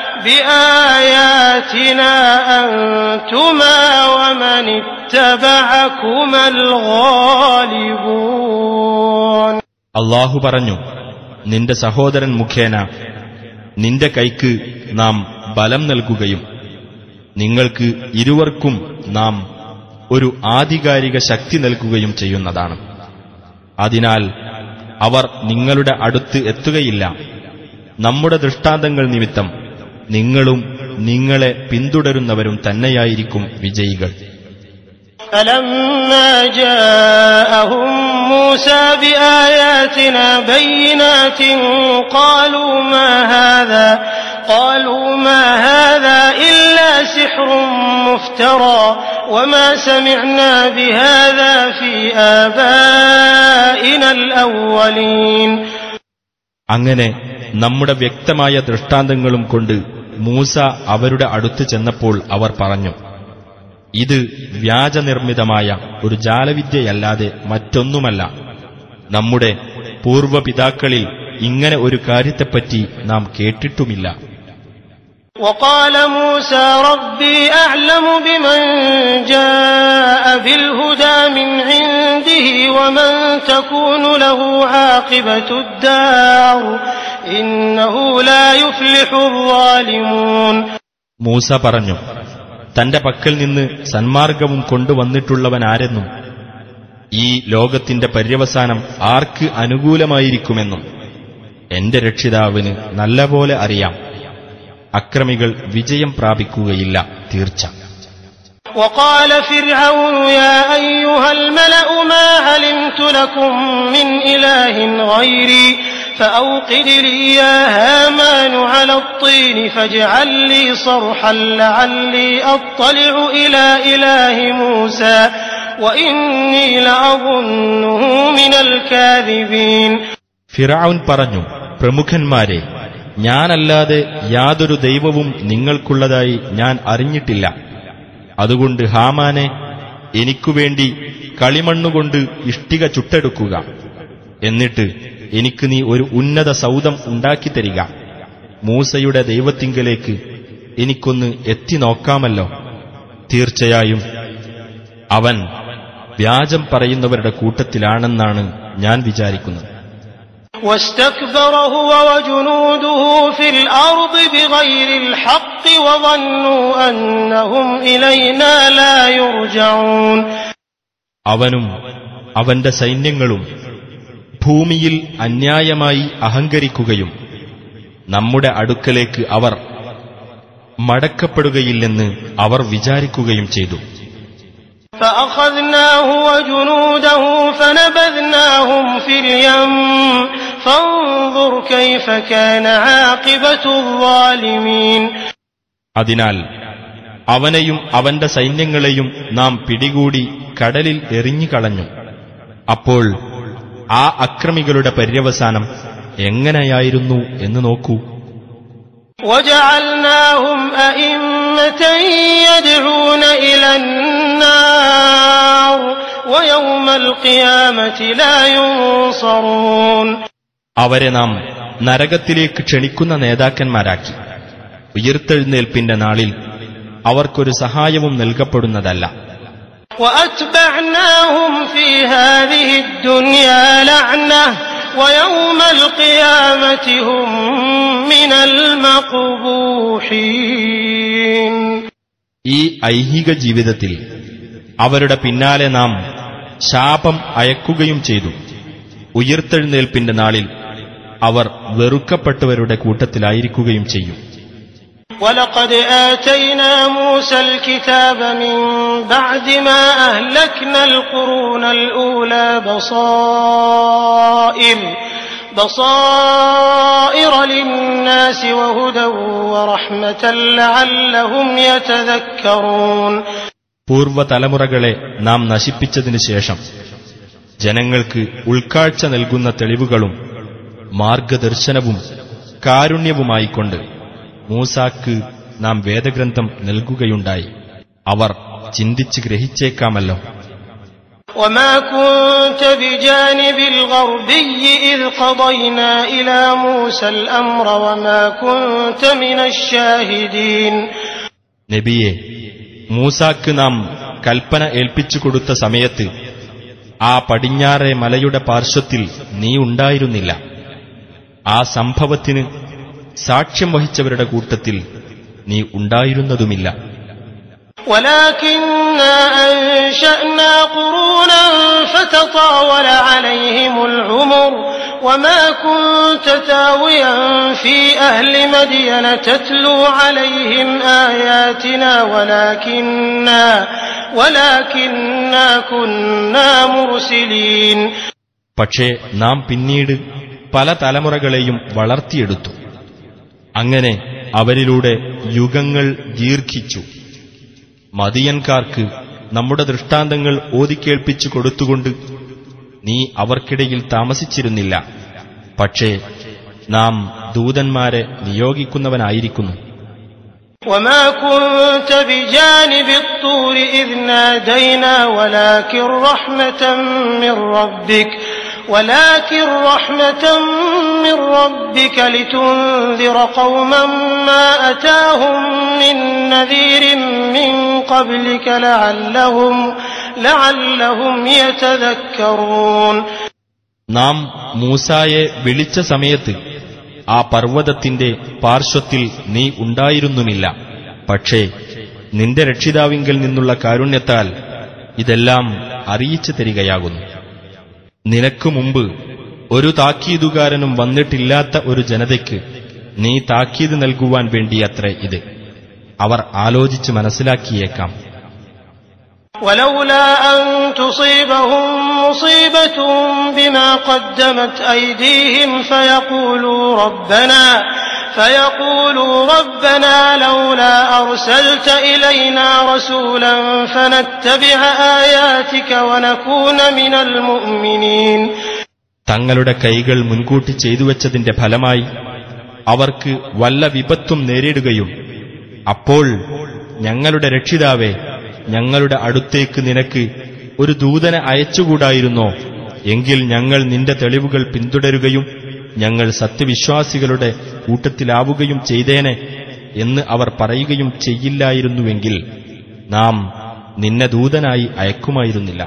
C: بآياتنا أنتما ومن اتبعكما الغالبون.
A: അല്ലാഹു പറഞ്ഞു, നിന്റെ സഹോദരൻ മുഖേന നിന്റെ കൈക്ക് നാം ബലം നൽകുകയും നിങ്ങൾക്ക് ഇരുവർക്കും നാം ഒരു ആധികാരിക ശക്തി നൽകുകയും ചെയ്യുന്നതാണ്. അതിനാൽ അവർ നിങ്ങളുടെ അടുത്ത് എത്തുകയില്ല. നമ്മുടെ ദൃഷ്ടാന്തങ്ങൾ നിമിത്തം നിങ്ങളും നിങ്ങളെ പിന്തുടരുന്നവരും തന്നെയായിരിക്കും വിജയികൾ.
C: فلما جاءهم موسى بآياتنا بينات قالوا ما هذا قالوا ما هذا إلا سحر مفترى وما سمعنا بهذا في آبائنا الأولين.
A: അങ്ങനെ നമ്മുടെ വ്യക്തമായ ദൃഷ്ടാന്തങ്ങളും കൊണ്ട് മൂസ അവരുടെ അടുത്ത് ചെന്നപ്പോൾ അവർ പറഞ്ഞു, ഇത് വ്യാജനിർമ്മിതമായ ഒരു ജാലവിദ്യയല്ലാതെ മറ്റൊന്നുമല്ല. നമ്മുടെ പൂർവ്വപിതാക്കളിൽ ഇങ്ങനെ ഒരു കാര്യത്തെപ്പറ്റി നാം കേട്ടിട്ടുമില്ല.
C: وقال موسى ربي أعلم بمن جاء بالهدى من عنده ومن تكون له عاقبة الدار إنه لا يفلح الظالمون.
A: മൂസ പറഞ്ഞു, തന്റെ പക്കൽ നിന്ന് സന്മാർഗവും കൊണ്ടുവന്നിട്ടുള്ളവനാരെന്നും ഈ ലോകത്തിന്റെ പര്യവസാനം ആർക്ക് അനുകൂലമായിരിക്കുമെന്നും എന്റെ രക്ഷിതാവിന് നല്ലപോലെ അറിയാം. അക്രമികൾ വിജയം പ്രാപിക്കുകയില്ല, തീർച്ച.
C: وقال فرعون يا أيها الملأ ما علمت لكم من إله غيري فأوقد لي يا هامان على الطين فاجعل لي صرحا لعلي أطلع إلى إله موسى وإني لأظنه من الكاذبين.
A: ഫിർഔൻ പറഞ്ഞു, പ്രമുഖന്മാരെ, ഞാനല്ലാതെ യാതൊരു ദൈവവും നിങ്ങൾക്കുള്ളതായി ഞാൻ അറിഞ്ഞിട്ടില്ല. അതുകൊണ്ട് ഹാമാനെ, എനിക്കുവേണ്ടി കളിമണ്ണുകൊണ്ട് ഇഷ്ടിക ചുട്ടെടുക്കുക. എന്നിട്ട് എനിക്ക് നീ ഒരു ഉന്നത സൗധം ഉണ്ടാക്കിത്തരിക. മൂസയുടെ ദൈവത്തിങ്കലേക്ക് എനിക്കൊന്ന് എത്തി നോക്കാമല്ലോ. തീർച്ചയായും അവൻ വ്യാജം പറയുന്നവരുടെ കൂട്ടത്തിലാണെന്നാണ് ഞാൻ വിചാരിക്കുന്നത്.
C: واستكبر هو وجنوده في الأرض بغير الحق وظنوا أنهم إلينا لا يرجعون.
A: അവനും അവന്റെ സൈന്യങ്ങളും ഭൂമിയിൽ അന്യായമായി അഹങ്കരിക്കുകയും നമ്മുടെ അടുക്കലേക്ക് അവർ മടക്കപ്പെടുകയില്ലെന്ന് അവർ വിചാരിക്കുകയും ചെയ്തു.
C: فأخذناه وجنوده فنبذناهم في اليم فانظر كيف كان عاقبة الظالمين.
A: അതിനാൽ അവനെയും അവന്റെ സൈന്യങ്ങളെയും നാം പിടികൂടി കടലിൽ എറിഞ്ഞുകളഞ്ഞു. അപ്പോൾ ആ അക്രമികളുടെ പര്യവസാനം എങ്ങനെയായിരുന്നു എന്ന് നോക്കൂ.
C: وجعلناهم أئمة يدعون إلى النار ويوم القيامة لا ينصرون.
A: അവരെ നാം നരകത്തിലേക്ക് ക്ഷണിക്കുന്ന നേതാക്കന്മാരാക്കി. ഉയിർത്തെഴുന്നേൽപ്പിന്റെ നാളിൽ അവർക്കൊരു സഹായവും നൽകപ്പെടുന്നതല്ല.
C: وأتبعناهم في هذه الدنيا لعنة ويوم القيامة هم من المقبوحين.
A: ഈ ഐഹിക ജീവിതത്തിൽ അവരുടെ പിന്നാലെ നാം ശാപം അയക്കുകയും ചെയ്തു. ഉയിർത്തെഴുന്നേൽപ്പിന്റെ നാളിൽ അവർ വെറുക്കപ്പെട്ടവരുടെ കൂട്ടത്തിലായിരിക്കുകയും ചെയ്യും.
C: وَلَقَدْ آتَيْنَا مُوسَى الْكِتَابَ مِنْ بَعْدِ مَا أَهْلَكْنَا الْقُرُونَ الْأُولَى بَصَائِرَ بَصَائِرَ لِلنَّاسِ وَهُدًى وَرَحْمَةً لَعَلَّهُمْ يَتَذَكَّرُونَ.
A: പൂർവ്വതലമുറകളെ നാം നശിപ്പിച്ചതിനു ശേഷം ജനങ്ങൾക്ക് ഉൾക്കാഴ്ച നൽകുന്ന തെളിവുകളും മാർഗദർശനവും കാരുണ്യവുമായിക്കൊണ്ട് മൂസാക്ക് നാം വേദഗ്രന്ഥം നൽകുകയുണ്ടായി. അവർ ചിന്തിച്ച് ഗ്രഹിച്ചേക്കാമല്ലോ.
C: وما كنت بجانب الغربي إذ قضينا إلى موسى الأمر وما كنت من الشاهدين.
A: നബിയെ, മൂസാക്ക് നാം കൽപ്പന ഏൽപ്പിച്ചു കൊടുത്ത സമയത്ത് ആ പടിഞ്ഞാറെ മലയുടെ പാർശ്വത്തിൽ നീ ഉണ്ടായിരുന്നില്ല. ആ സംഭവത്തിന് സാക്ഷ്യം വഹിച്ചവരുടെ കൂട്ടത്തിൽ നീ ഉണ്ടായിരുന്നതുമില്ല.
C: ولكننا أنشأنا قرونا فتطاول عليهم العمر وما كنت ثاويا في أهل مدين تتلو عليهم آياتنا ولكننا ولكننا كنا مرسلين.
A: പക്ഷേ നാം പിന്നീട് പല തലമുറകളെയും വളർത്തിയെടുത്തു. അങ്ങനെ അവരിലൂടെ യുഗങ്ങൾ ദീർഘിച്ചു. മദിയൻകാർക്ക് നമ്മുടെ ദൃഷ്ടാന്തങ്ങൾ ഓതിക്കേൾപ്പിച്ചു കൊടുത്തുകൊണ്ട് നീ അവർക്കിടയിൽ താമസിച്ചിരുന്നില്ല. പക്ഷേ നാം ദൂതന്മാരെ നിയോഗിക്കുന്നവനായിരിക്കുന്നു.
C: وما كنت بجانب الطور إذ نادينا ولكن رحمة من ربك ولكن رحمة من ربك لتنذر قوما ما أتاهم من نذير من قبلك لعلهم لعلهم يتذكرون.
A: നാം മൂസായെ വിളിച്ച സമയത്ത് ആ പർവ്വതത്തിന്റെ പാർശ്വത്തിൽ നീ ഉണ്ടായിരുന്നുമില്ല. പക്ഷേ നിന്റെ രക്ഷിതാവിങ്കൽ നിന്നുള്ള കാരുണ്യത്താൽ ഇതെല്ലാം അറിയിച്ചു തരികയാകുന്നു. നിനക്കു മുമ്പ് ഒരു താക്കീതുകാരനും വന്നിട്ടില്ലാത്ത ഒരു ജനതയ്ക്ക് നീ താക്കീത് നൽകുവാൻ വേണ്ടിയത്രേ ഇത്. അവർ ആലോചിച്ച് മനസ്സിലാക്കിയേക്കാം.
C: ولولا أن تصيبهم مصيبة بما قدمت أيديهم فيقولوا ربنا فيقولوا ربنا لولا أرسلت إلينا رسولا فنتبع آياتك ونكون من المؤمنين.
A: തങ്ങളുടെ കൈകൾ മുൻകൂട്ടി ചെയ്തുവച്ചതിന്റെ ഫലമായി അവർക്ക് വല്ല വിപത്തും നേരിടുകയും അപ്പോൾ ഞങ്ങളുടെ രക്ഷിതാവേ, ഞങ്ങളുടെ അടുത്തേക്ക് നിനക്ക് ഒരു ദൂതനെ അയച്ചുകൂടായിരുന്നോ? എങ്കിൽ ഞങ്ങൾ നിന്റെ തെളിവുകൾ പിന്തുടരുകയും ഞങ്ങൾ സത്യവിശ്വാസികളുടെ കൂട്ടത്തിലാവുകയും ചെയ്തേനെ എന്ന് അവർ പറയുകയും ചെയ്യില്ലായിരുന്നുവെങ്കിൽ നാം നിന്നെ ദൂതനായി അയക്കുമായിരുന്നില്ല.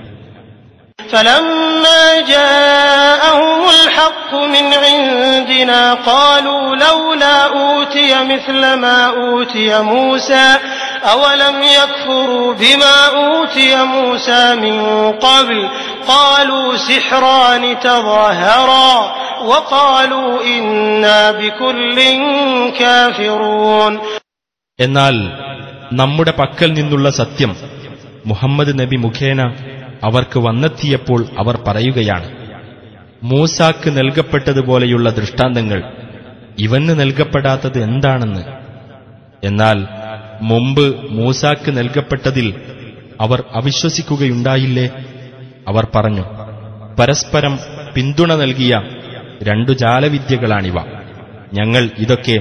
C: فلما جاءهم الحق من عندنا قالوا لولا أوتي مثل ما أوتي موسى أولم يكفروا بما أوتي موسى من قبل قالوا سحران تظاهرا وقالوا إنا بكل كافرون.
A: എന്നാൽ നമ്മുടെ പക്കൽ നിന്നുള്ള സത്യം മുഹമ്മദ് നബി മുഖേന അവർക്ക് വന്നെത്തിയപ്പോൾ അവർ പറയുകയാണ്, മൂസാക്ക് നൽകപ്പെട്ടതുപോലെയുള്ള ദൃഷ്ടാന്തങ്ങൾ ഇവന് നൽകപ്പെടാത്തത് എന്താണെന്ന്. എന്നാൽ മുമ്പ് മൂസാക്ക് നൽകപ്പെട്ടതിൽ അവർ അവിശ്വസിക്കുകയുണ്ടായില്ലേ? അവർ പറഞ്ഞു, പരസ്പരം പിന്തുണ നൽകിയ രണ്ടു ജാലവിദ്യകളാണിവ. ഞങ്ങൾ ഇതൊക്കെ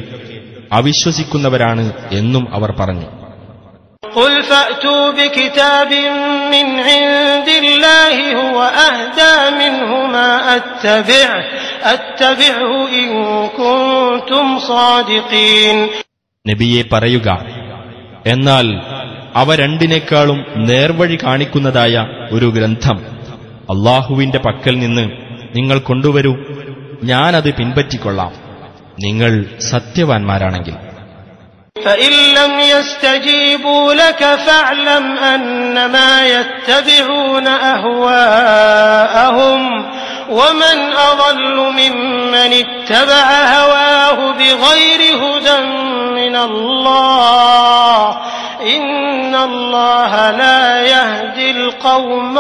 A: അവിശ്വസിക്കുന്നവരാണ് എന്നും അവർ പറഞ്ഞു.
C: قل فأتوا بكتاب من عند الله هو أهدى منه ما أتبعه أتبعه إن كنتم صادقين.
A: നബിയെ പറയുക, എന്നാൽ അവ രണ്ടിനേക്കാളും നേർവഴി കാണിക്കുന്നതായ ഒരു ഗ്രന്ഥം അല്ലാഹുവിന്റെ പക്കൽ നിന്ന് നിങ്ങൾ കൊണ്ടുവരൂ, ഞാനത് പിൻപറ്റിക്കൊള്ളാം, നിങ്ങൾ സത്യവാൻമാരാണെങ്കിൽ.
C: فإن لم يستجيبوا لك فاعلم أنما يتبعون أهواءهم ومن أضل ممن اتبع هواه بغير هدى من الله إن الله لا يهدي القوم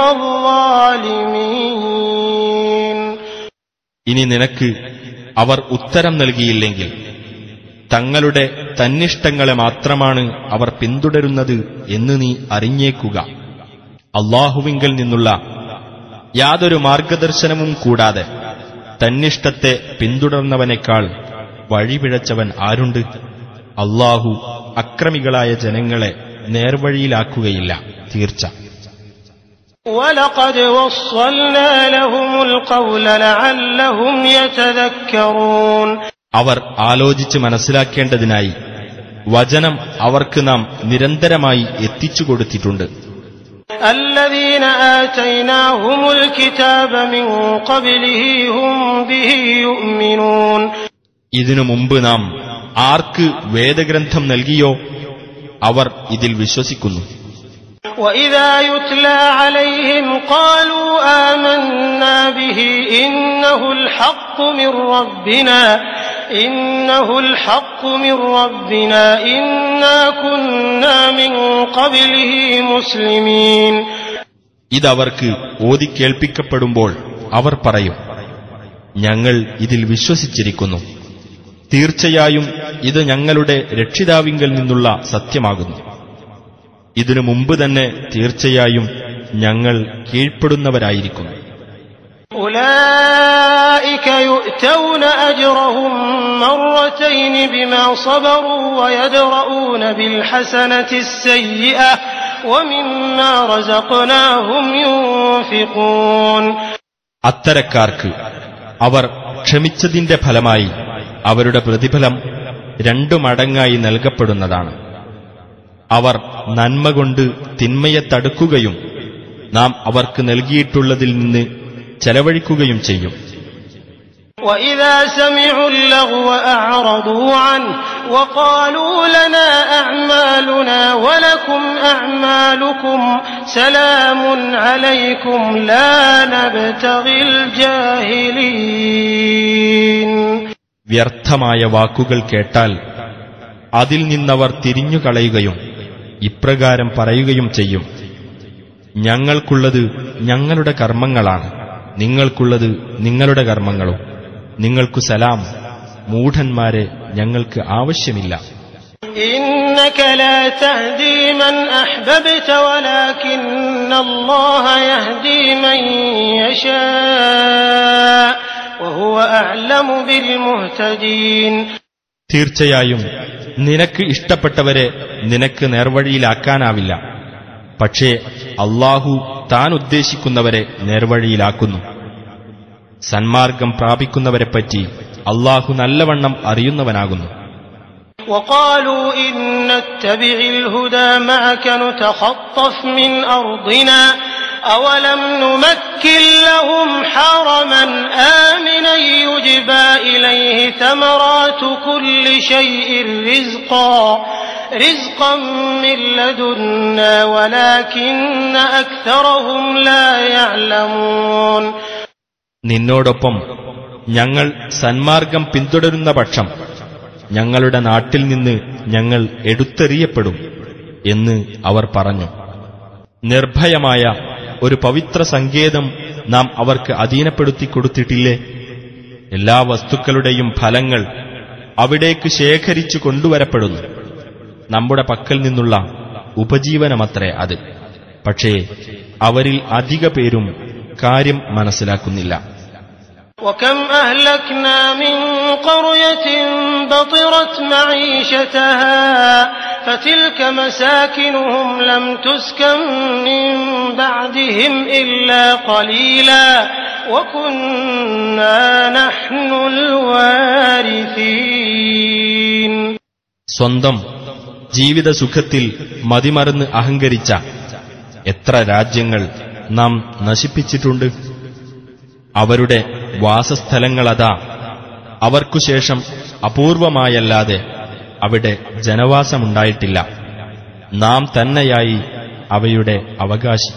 C: الظالمين.
A: ഇനി നിനക്ക് അവർ ഉത്തരം നൽകിയില്ലെങ്കിൽ തങ്ങളുടെ തന്നിഷ്ടങ്ങളെ മാത്രമാണ് അവർ പിന്തുടരുന്നത് എന്ന് നീ അറിഞ്ഞേക്കുക. അല്ലാഹുവിങ്കൽ നിന്നുള്ള യാതൊരു മാർഗദർശനവും കൂടാതെ തന്നിഷ്ടത്തെ പിന്തുടർന്നവനേക്കാൾ വഴിപിഴച്ചവൻ ആരുണ്ട്? അല്ലാഹു അക്രമികളായ ജനങ്ങളെ നേർവഴിയിലാക്കുകയില്ല, തീർച്ച.
C: وَلَقَدْ وَصَّلْنَا لَهُمُ الْقَوْلَ لَعَلَّهُمْ يَتَذَكَّرُونَ.
A: അവർ ആലോചിച്ച് മനസ്സിലാക്കേണ്ടതിനായി വചനം അവർക്ക് നാം നിരന്തരമായി എത്തിച്ചു കൊടുത്തിട്ടുണ്ട്.
C: الَّذِينَ آتَيْنَاهُمُ الْكِتَابَ مِنْ قَبْلِهِ هُمْ بِهِ يُؤْمِنُونَ. ഇതിനു മുമ്പ് നാം ആർക്ക് വേദഗ്രന്ഥം നൽകിയോ അവർ ഇതിൽ വിശ്വസിക്കുന്നു. وَإِذَا يُتْلَى عَلَيْهِمْ قَالُوا آمَنَّا بِهِ إِنَّهُ الْحَقُّ مِنْ رَبِّنَا إِنَّهُ الْحَقُّ مِنْ رَبِّنَا إِنَّا كُنَّا مِنْ قَبْلِهِ مُسْلِمِينَ.
A: ഇതവർക്ക് ഓതിക്കേൾപ്പിക്കപ്പെടുമ്പോൾ അവർ പറയും, ഞങ്ങൾ ഇതിൽ വിശ്വസിച്ചിരിക്കുന്നു, തീർച്ചയായും ഇത് ഞങ്ങളുടെ രക്ഷിതാവിങ്കൽ നിന്നുള്ള സത്യമാകുന്നു, ഇതിനു മുമ്പ് തന്നെ തീർച്ചയായും ഞങ്ങൾ കീഴ്പ്പെടുന്നവരായിരിക്കുന്നു.
C: أولئك يؤتون أجرهم مرتين بما صبروا ويدرؤون بالحسنة السيئة ومما رزقناهم ينفقون.
A: അത്തരക്കാർക്ക് അവർ ക്ഷമിച്ചതിന്റെ ഫലമായി അവരുടെ പ്രതിഫലം രണ്ടു മടങ്ങായി നൽകപ്പെടുന്നതാണ്. അവർ നന്മ കൊണ്ട് തിന്മയെ തടുക്കുകയും നാം അവർക്ക് നൽകിയിട്ടുള്ളതിൽ നിന്ന് ചെലവഴിക്കുകയും ചെയ്യും.
C: وَإِذَا سَمِعُوا اللَّغْوَ أَعْرَضُوا عَنْهُ وَقَالُوا لَنَا أَعْمَالُنَا وَلَكُمْ أَعْمَالُكُمْ سَلَامٌ عَلَيْكُمْ لَا نَبْتَغِي الْجَاهِلِينَ.
A: വ്യർത്ഥമായ വാക്കുകൾ കേട്ടാൽ അതിൽ നിന്നവർ തിരിഞ്ഞുകളയുകയും ഇപ്രകാരം പറയുകയും ചെയ്യും, ഞങ്ങൾക്കുള്ളത് ഞങ്ങളുടെ കർമ്മങ്ങളാണ്, നിങ്ങൾക്കുള്ളത് നിങ്ങളുടെ കർമ്മങ്ങളും, നിങ്ങൾക്കു സലാം, മൂഢന്മാരെ ഞങ്ങൾക്ക് ആവശ്യമില്ല.
C: إنك لا تهدي من أحببت ولكن الله يهدي من يشاء وهو أعلم بالمهتدين.
A: തീർച്ചയായും നിനക്ക് ഇഷ്ടപ്പെട്ടവരെ നിനക്ക് നേർവഴിയിലാക്കാനാവില്ല, പക്ഷേ അല്ലാഹു താൻ ഉദ്ദേശിക്കുന്നവരെ നേർവഴിയിലാക്കുന്നു. സന്മാർഗം പ്രാപിക്കുന്നവരെപ്പറ്റി അല്ലാഹു നല്ലവണ്ണം അറിയുന്നവനാകുന്നു.
C: وقالوا إن نتبع الهدى معك نتخطف من أرضنا أولم نمكن لهم حرما آمنا يجبى إليه ثمرات كل شيء رزقا رزقا من لدنا ولكن أكثرهم لا يعلمون.
A: നിന്നോടൊപ്പം ഞങ്ങൾ സന്മാർഗം പിന്തുടരുന്ന പക്ഷം ഞങ്ങളുടെ നാട്ടിൽ നിന്ന് ഞങ്ങൾ എടുത്തെറിയപ്പെടും എന്ന് അവർ പറഞ്ഞു. നിർഭയമായ ഒരു പവിത്ര സങ്കേതം നാം അവർക്ക് അധീനപ്പെടുത്തി കൊടുത്തിട്ടില്ലേ? എല്ലാ വസ്തുക്കളുടെയും ഫലങ്ങൾ അവിടേക്ക് ശേഖരിച്ചു കൊണ്ടുവരപ്പെടുന്നു. നമ്മുടെ പക്കൽ നിന്നുള്ള ഉപജീവനമത്രേ അത്. പക്ഷേ അവരിൽ അധിക പേരും കാര്യം മനസ്സിലാക്കുന്നില്ല.
C: وكم أهلكنا من قرية بطرت معيشتها فتلك مساكنهم لم تسكن من بعدهم إلا قليلا وكنا نحن الوارثين.
A: സ്വന്തം ജീവിത സുഖത്തിൽ മതിമറന്ന് അഹങ്കരിച്ച എത്ര രാജ്യങ്ങൾ നാം നശിപ്പിച്ചിട്ടുണ്ട്. അവരുടെ വാസസ്ഥലങ്ങളതാ അവർക്കുശേഷം അപൂർവമായല്ലാതെ അവിടെ ജനവാസമുണ്ടായിട്ടില്ല. നാം തന്നെയായി അവയുടെ അവകാശി.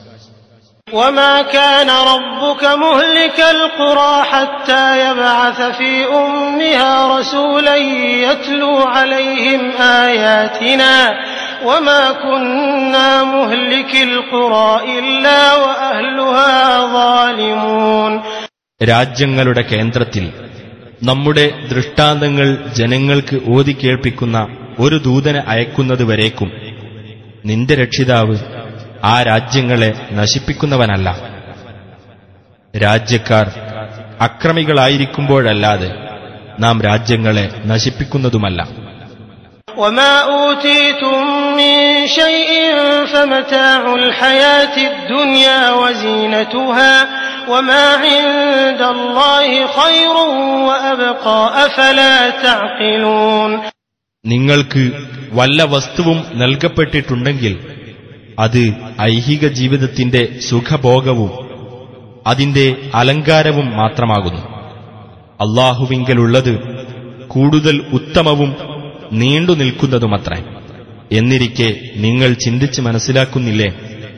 C: وما كان ربك مهلك القرى حتى يبعث في أمها رسولا يتلو عليهم آياتنا وما كنا مهلك القرى إلا وأهلها ظالمون.
A: രാജ്യങ്ങളുടെ കേന്ദ്രത്തിൽ നമ്മുടെ ദൃഷ്ടാന്തങ്ങൾ ജനങ്ങൾക്ക് ഓതി കേൾപ്പിക്കുന്ന ഒരു ദൂതനെ അയക്കുന്നതുവരേക്കും നിന്റെ രക്ഷിതാവ് ആ രാജ്യങ്ങളെ നശിപ്പിക്കുന്നവനല്ല. രാജ്യക്കാർ അക്രമികളായിരിക്കുമ്പോഴല്ലാതെ നാം രാജ്യങ്ങളെ നശിപ്പിക്കുന്നതുമല്ല.
C: وما أوتيتم من شيء فمتاع الحياة الدنيا وزينتها وما عند الله خير وأبقى أفلا تعقلون.
A: നിങ്ങൾക്ക് വല്ല വസ്തുവും നൽകപ്പെട്ടിട്ടുണ്ടെങ്കിൽ അത് ഐഹിക ജീവിതത്തിന്റെ സുഖഭോഗവും അതിന്റെ അലങ്കാരവും മാത്രമാകുന്നു. അല്ലാഹുവിങ്കലുള്ളത് കൂടുതൽ ഉത്തമവും നീണ്ടു നിൽക്കുന്നതുമത്രേ. എന്നിരിക്കെ നിങ്ങൾ ചിന്തിച്ച് മനസ്സിലാക്കുന്നില്ലേ?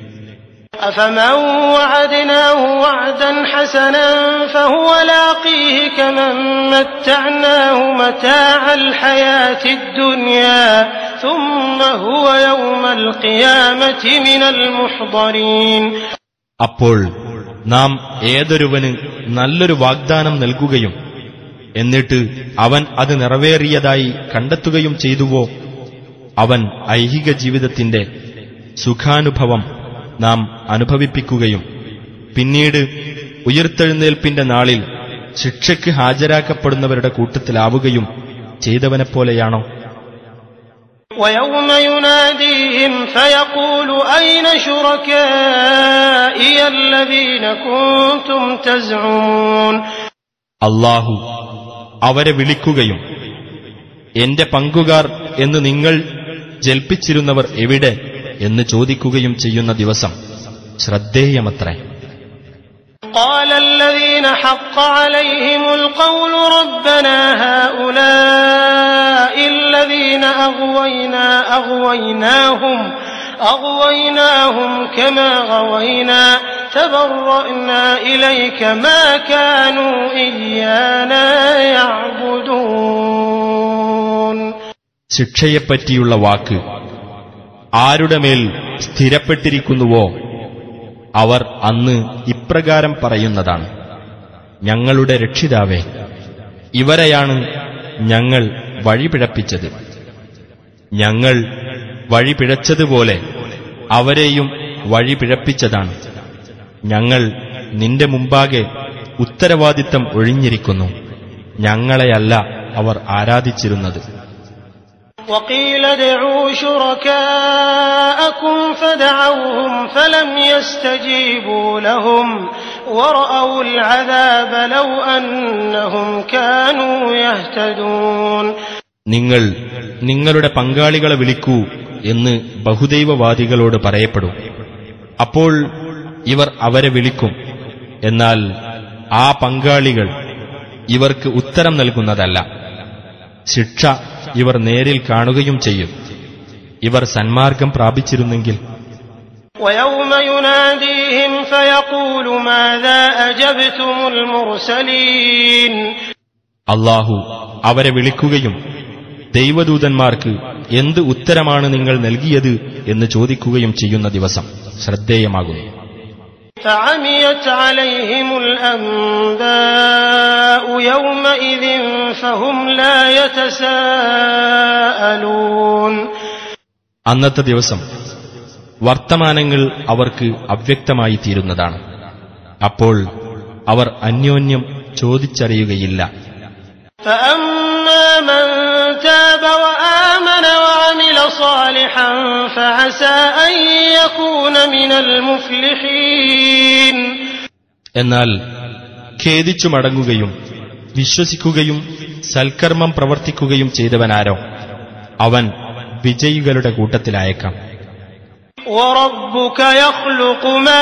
C: أفمن وعدناه وعدا حسنا فهو لاقيه كمن متعناه متاع الحياة الدنيا ثم هو يوم القيامة من المحضرين.
A: അപ്പോൾ നാം ഏതൊരുവന് നല്ലൊരു വാഗ്ദാനം നൽകുകയും എന്നിട്ട് അവൻ അത് നിറവേറിയതായി കണ്ടെത്തുകയും ചെയ്തുവോ, അവൻ ഐഹിക ജീവിതത്തിന്റെ സുഖാനുഭവം നാം അനുഭവിപ്പിക്കുകയും പിന്നീട് ഉയിർത്തെഴുന്നേൽപ്പിന്റെ നാളിൽ ശിക്ഷയ്ക്ക് ഹാജരാക്കപ്പെടുന്നവരുടെ കൂട്ടത്തിലാവുകയും ചെയ്തവനെപ്പോലെയാണോ?
C: وَيَوْمَ يُنَادِيهِمْ فَيَقُولُ أَيْنَ شُرَكَائِيَ الَّذِينَ كُنتُمْ تَزْعُمُونَ.
A: അല്ലാഹു അവരെ വിളിക്കുകയും എന്റെ പങ്കുകാർ എന്ന് നിങ്ങൾ ജൽപ്പിച്ചിരുന്നവർ എവിടെ എന്ന് ചോദിക്കുകയും ചെയ്യുന്ന ദിവസം ശ്രദ്ധേയമത്രേ.
C: قال الذين حق عليهم القول ربنا هؤلاء الذين أغوينا أغويناهم أغويناهم كما غوينا تبرأنا إليك ما كانوا إيانا يعبدون.
A: ശിക്ഷയെപ്പറ്റിയുള്ള വാക്ക് ആരുടെ മേൽ സ്ഥിരപ്പെട്ടിരിക്കുന്നുവോ അവർ അന്ന് ഇപ്രകാരം പറയുന്നതാണ്: ഞങ്ങളുടെ രക്ഷിതാവേ, ഇവരെയാണ് ഞങ്ങൾ വഴിപിഴപ്പിച്ചത്. ഞങ്ങൾ വഴിപിഴച്ചതുപോലെ അവരെയും വഴിപിഴപ്പിച്ചതാണ്. ഞങ്ങൾ നിന്റെ മുമ്പാകെ ഉത്തരവാദിത്തം ഒഴിഞ്ഞിരിക്കുന്നു. ഞങ്ങളെയല്ല അവർ ആരാധിച്ചിരുന്നത്.
C: وقيل ادعوا شركاءكم فدعوهم فلم يستجيبوا لهم ورأوا العذاب لو أنهم كانوا يهتدون.
A: നിങ്ങൾ നിങ്ങളുടെ പങ്കാളികളെ വിളിക്കൂ എന്ന് ബഹുദൈവവാദികളോട് പറയപ്പെടും. അപ്പോൾ ഇവർ അവരെ വിളിക്കും. എന്നാൽ ആ പങ്കാളികൾ ഇവർക്ക് ഉത്തരം നൽകുന്നതല്ല. ശിക്ഷ ഇവർ നേരിൽ കാണുകയും ചെയ്യും. ഇവർ സന്മാർഗം പ്രാപിച്ചിരുന്നെങ്കിൽ.
C: وَيَوْمَ يُنَادِيهِمْ فَيَقُولُ مَاذَا أَجَبْتُمُ الْمُرْسَلِينَ.
A: അല്ലാഹു അവരെ വിളിക്കുകയും ദൈവദൂതന്മാർക്ക് എന്ത് ഉത്തരമാണ് നിങ്ങൾ നൽകിയത് എന്ന് ചോദിക്കുകയും ചെയ്യുന്ന ദിവസം ശ്രദ്ധേയമാകുന്നു.
C: فَعَمِيَتْ عَلَيْهِمُ الْأَنْبَاءُ يَوْمَئِذٍ فَهُمْ لَا يَتَسَاءَلُونَ.
A: അന്നത്തെ ദിവസം വർത്തമാനങ്ങൾ അവർക്ക് അവ്യക്തമായി തീരുന്നതാണ്. അപ്പോൾ അവർ അന്യോന്യം ചോദിച്ചറിയുകയില്ല.
C: فَأَمَّا مَنْ تَابَ وَآمَنَ وَعَمِلَ صالحا فعسى أن يكون من المفلحين.
A: എന്നാൽ ഖേദിച്ചു മടങ്ങുകയും വിശ്വസിക്കുകയും സൽക്കർമ്മം പ്രവർത്തിക്കുകയും ചെയ്തവനാരോ അവൻ വിജയികളുടെ കൂട്ടത്തിലായേക്കാം.
C: وَرَبُّكَ يَخْلُقُ مَا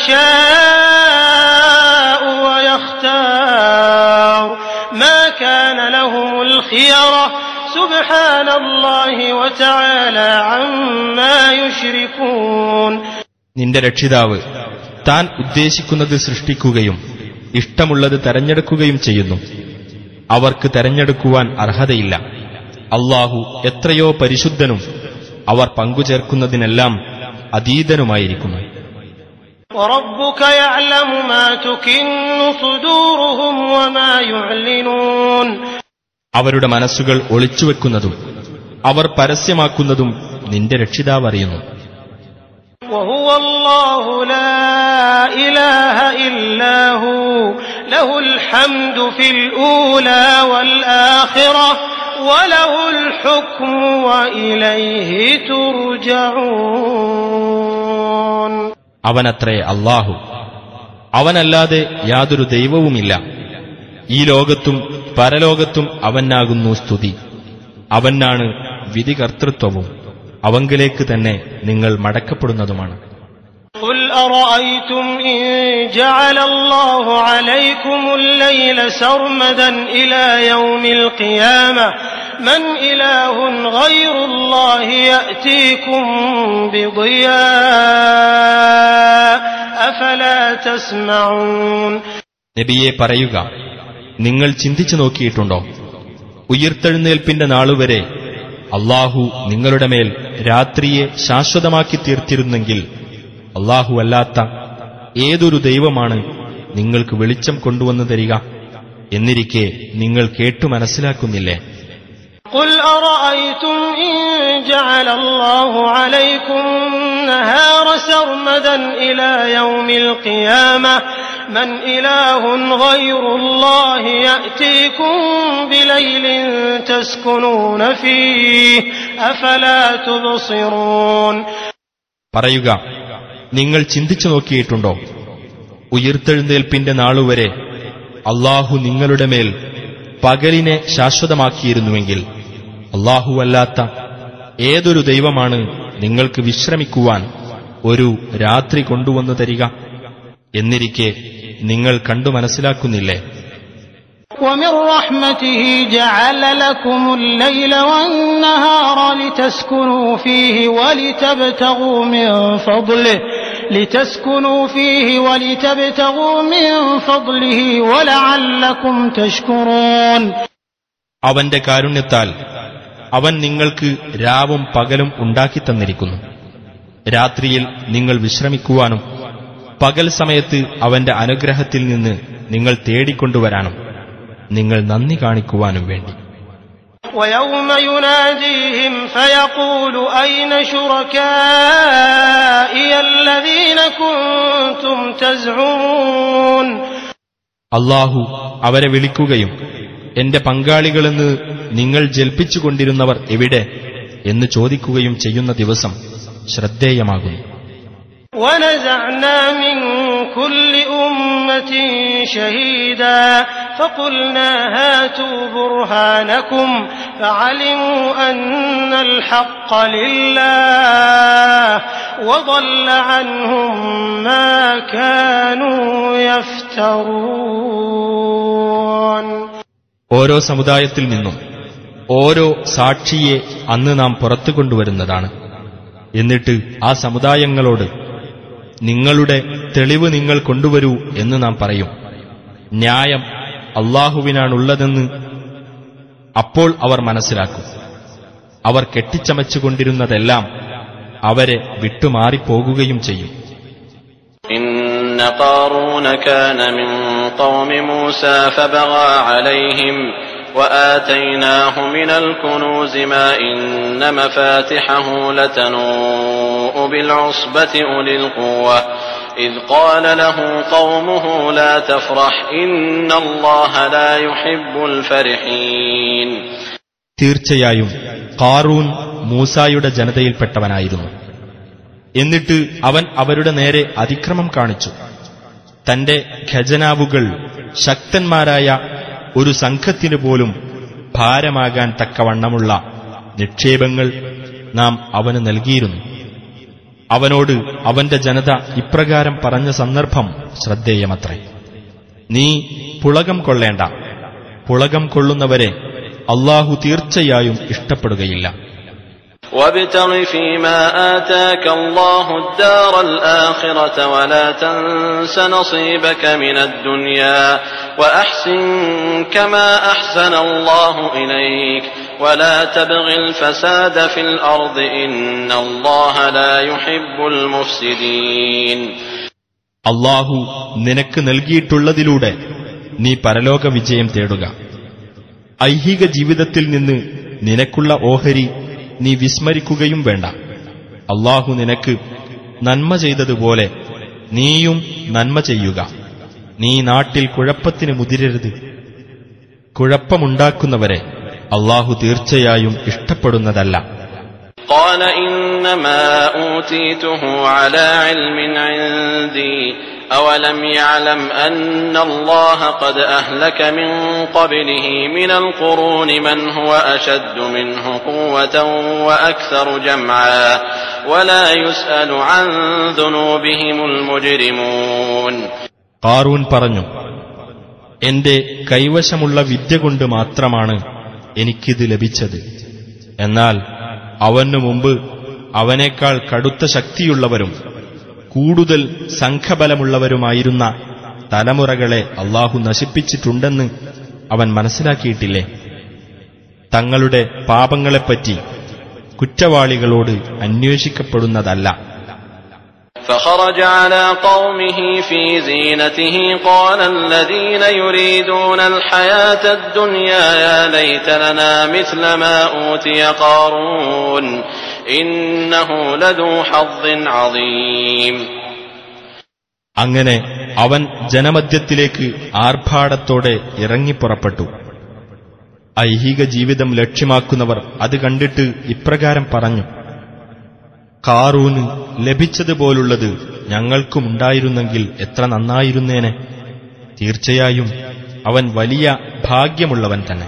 C: يَشَاءُ وَيَخْتَارُ مَا كَانَ لَهُمُ الْخِيَرَةُ سُبْحَانَ اللَّهِ وَتَعَالَى عَمَّا يُشْرِكُونَ.
A: നിന്റെ രക്ഷിതാവ് താൻ ഉദ്ദേശിക്കുന്നത് സൃഷ്ടിക്കുകയും ഇഷ്ടമുള്ളത് തെരഞ്ഞെടുക്കുകയും ചെയ്യുന്നു. അവർക്ക് തെരഞ്ഞെടുക്കുവാൻ അർഹതയില്ല. അല്ലാഹു എത്രയോ പരിശുദ്ധനും അവർ പങ്കുചേർക്കുന്നതിനെല്ലാം അതീതനുമായിരിക്കുന്നു.
C: وَرَبُّكَ يَعْلَمُ مَا تُكِنُّ صُدُورُهُمْ وَمَا يُعْلِنُونَ.
A: അവരുടെ മനസ്സുകൾ ഒളിച്ചുവെക്കുന്നതും അവർ പരസ്യമാക്കുന്നതും നിന്റെ രക്ഷിതാവ് അറിയുന്നു.
C: وَهُوَ اللَّهُ لَا إِلَٰهَ إِلَّا هُوَ لَهُ الْحَمْدُ فِي الْأُولَى وَالْآخِرَةِ وَلَهُ الْحُكْمُ وَإِلَيْهِ تُرْجَعُونَ.
A: അവനത്രേ അല്ലാഹു, അവനല്ലാതെ യാതൊരു ദൈവവുമില്ല. ഈ ലോകത്തും പരലോകത്തും അവനാകുന്നു സ്തുതി. അവനാണ് വിധികർത്തൃത്വവും അവങ്കിലേക്ക് തന്നെ നിങ്ങൾ മടക്കപ്പെടുന്നതുമാണ്.
C: قُلْ أَرَأَيْتُمْ إِن جَعَلَ اللَّهُ عَلَيْكُمُ اللَّيْلَ سَرْمَدًا إِلَى يَوْمِ الْقِيَامَةِ مَنْ إِلَٰهٌ غَيْرُ اللَّهِ يَأْتِيكُم بِضِيَاءٍ أَفَلَا تَسْمَعُونَ.
A: നബിയെ പറയുക, നിങ്ങൾ ചിന്തിച്ചു നോക്കിയിട്ടുണ്ടോ? ഉയിർത്തെഴുന്നേൽപ്പിന്റെ നാളുവരെ അല്ലാഹു നിങ്ങളുടെ മേൽ രാത്രിയെ ശാശ്വതമാക്കി തീർത്തിരുന്നെങ്കിൽ അല്ലാഹു അല്ലാത്ത ഏതൊരു ദൈവമാണ് നിങ്ങൾക്ക് വെളിച്ചം കൊണ്ടുവന്നു തരിക? എന്നിരിക്കെ നിങ്ങൾ കേട്ടു മനസ്സിലാക്കുന്നില്ലേ?
C: قُلْ أَرَأَيْتُمْ إِن جَعَلَ اللَّهُ عَلَيْكُمُ النَّهَارَ سَرْمَدًا إِلَى يَوْمِ الْقِيَامَةِ مَنْ إِلَٰهٌ غَيْرُ اللَّهِ يَأْتِيكُم بِلَيْلٍ تَسْكُنُونَ فِيهِ أَفَلَا تُبْصِرُونَ.
A: പറയുക, നിങ്ങൾ ചിന്തിച്ചു നോക്കിയിട്ടുണ്ടോ? ഉയിർത്തെഴുന്നേൽപ്പിന്റെ നാളുവരെ അല്ലാഹു നിങ്ങളുടെ മേൽ പകലിനെ ശാശ്വതമാക്കിയിരുന്നുവെങ്കിൽ അല്ലാഹുവല്ലാത്ത ഏതൊരു ദൈവമാണ് നിങ്ങൾക്ക് വിശ്രമിക്കുവാൻ ഒരു രാത്രി കൊണ്ടുവന്നു തരിക? എന്നിരിക്കെ നിങ്ങൾ കണ്ടു മനസ്സിലാക്കുന്നില്ലേ?
C: وَمِن رَّحْمَتِهِ جَعَلَ لَكُمُ اللَّيْلَ وَالنَّهَارَ لِتَسْكُنُوا فِيهِ وَلِتَبْتَغُوا مِن فَضْلِهِ لِتَسْكُنُوا فِيهِ وَلِتَبْتَغُوا مِن فَضْلِهِ وَلَعَلَّكُمْ تَشْكُرُونَ.
A: അവന്റെ കാരുണ്യത്താൽ അവൻ നിങ്ങൾക്ക് രാവും പകലും ഉണ്ടാക്കിത്തന്നിരിക്കുന്നു. രാത്രിയിൽ നിങ്ങൾ വിശ്രമിക്കുവാനും പകൽ സമയത്ത് അവന്റെ അനുഗ്രഹത്തിൽ നിന്ന് നിങ്ങൾ തേടിക്കൊണ്ടുവരാനും നിങ്ങൾ നന്ദി കാണിക്കുവാനും വേണ്ടി.
C: وَيَوْمَ يُنَادِيهِمْ فَيَقُولُ أَيْنَ شُرَكَائِيَ الَّذِينَ كُنتُمْ تَزْعُمُونَ.
A: അല്ലാഹു അവരെ വിളിക്കുകയും എന്റെ പങ്കാളികളെന്ന് നിങ്ങൾ ജൽപ്പിച്ചുകൊണ്ടിരുന്നവർ എവിടെ എന്ന് ചോദിക്കുകയും ചെയ്യുന്ന ദിവസം ശ്രദ്ധേയമാകുന്നു.
C: وَنَزَعْنَا مِن كُلِّ أُمَّةٍ شَهِيدًا فَقُلْنَا هَاتُوا بُرْهَانَكُمْ فَعَلِمُوا أَنَّ الْحَقَّ لِلَّهِ وَضَلَّ عَنْهُم مَّا كَانُوا يَفْتَرُونَ.
A: ഓരോ സമുദായത്തിൽ നിന്നും ഓരോ സാക്ഷിയെ അന്ന് നാം പുറത്തു കൊണ്ടുവരുന്നതാണ്. എന്നിട്ട് ആ സമുദായങ്ങളോട് നിങ്ങളുടെ തെളിവ് നിങ്ങൾ കൊണ്ടുവരൂ എന്ന് നാം പറയും. ന്യായം അല്ലാഹുവിനാണുള്ളതെന്ന് അപ്പോൾ അവർ മനസ്സിലാക്കും. അവർ കെട്ടിച്ചമച്ചുകൊണ്ടിരുന്നതെല്ലാം അവരെ വിട്ടുമാറിപ്പോകുകയും ചെയ്യും.
B: ഇന്ന ഖാറൂന കാന മിൻ ഖൗമി മൂസാ ഫബഗാ അലൈഹിം وآتيناه من الكنوز ما إن مفاتحه لتنوء بالعصبة أولي القوة إذ قال له قومه لا تفرح إن الله لا يحب الفرحين.
A: തീർച്ചയായും ഖാറൂൻ മൂസായുടെ ജനതയിൽപ്പെട്ടവനായിരുന്നു. എന്നിട്ട് അവൻ അവരുടെ നേരെ അതിക്രമം കാണിച്ചു. തന്റെ ഖജനാവുകൾ ശക്തന്മാരായ ഒരു സംഘത്തിനു പോലും ഭാരമാകാൻ തക്കവണ്ണമുള്ള നിക്ഷേപങ്ങൾ നാം അവന് നൽകിയിരുന്നു. അവനോട് അവന്റെ ജനത ഇപ്രകാരം പറഞ്ഞ സന്ദർഭം ശ്രദ്ധേയമത്രേ. നീ പുളകം കൊള്ളേണ്ട, പുളകം കൊള്ളുന്നവരെ അല്ലാഹു തീർച്ചയായും ഇഷ്ടപ്പെടുകയില്ല.
B: وابتغ فيما آتاك الله الدار الآخرة ولا تنس نصيبك من الدنيا وأحسن كما أحسن الله إليك ولا تبغ الفساد في الأرض إن الله لا يحب المفسدين.
A: അല്ലാഹു നിനക്ക് നൽകിയിട്ടുള്ളതിലൂടെ നീ പരലോക വിജയം തേടുക. ഐഹിക ജീവിതത്തിൽ നിന്ന് നിനക്കുള്ള ഓഹരി നീ വിസ്മരിക്കുകയും വേണ്ട. അല്ലാഹു നിനക്ക് നന്മ ചെയ്തതുപോലെ നീയും നന്മ ചെയ്യുക. നീ നാട്ടിൽ കുഴപ്പത്തിന് മുതിരരുത്. കുഴപ്പമുണ്ടാക്കുന്നവരെ അല്ലാഹു തീർച്ചയായും ഇഷ്ടപ്പെടുന്നതല്ല.
B: قال إنما أوتيته على علم عندي أولم يعلم أن الله قد أهلك من قبله من القرون من هو أشد منه قوة وأكثر جمعا ولا يسأل عن ذنوبهم المجرمون.
A: ഖാറൂൻ പറഞ്ഞു, എന്റെ കൈവശമുള്ള വിദ്യ കൊണ്ട് മാത്രമാണ് എനിക്കിത് ലഭിച്ചത്. എന്നാൽ അവനു മുമ്പ് അവനേക്കാൾ കടുത്ത ശക്തിയുള്ളവരും കൂടുതൽ സംഘബലമുള്ളവരുമായിരുന്ന തലമുറകളെ അല്ലാഹു നശിപ്പിച്ചിട്ടുണ്ടെന്ന് അവൻ മനസ്സിലാക്കിയിട്ടില്ലേ? തങ്ങളുടെ പാപങ്ങളെപ്പറ്റി കുറ്റവാളികളോട് അന്വേഷിക്കപ്പെടുന്നതല്ല.
B: فخرج على قومه في زينته قال الذين يريدون الحياة الدنيا يا ليت لنا مثل ما أوتي قارون إنه لذو حظ عظيم.
A: അങ്ങനെ അവൻ ജനമധ്യത്തിലേക്ക് ആർഭാടത്തോടെ ഇറങ്ങിപ്പുറപ്പെട്ടു. ഐഹിക ജീവിതം ലക്ഷ്യമാക്കുന്നവർ അത് കണ്ടിട്ട് ഇപ്രകാരം പറഞ്ഞു, ഖാറൂന് ലഭിച്ചതുപോലുള്ളത് ഞങ്ങൾക്കുമുണ്ടായിരുന്നെങ്കിൽ എത്ര നന്നായിരുന്നേനെ. തീർച്ചയായും അവൻ വലിയ ഭാഗ്യമുള്ളവൻ തന്നെ.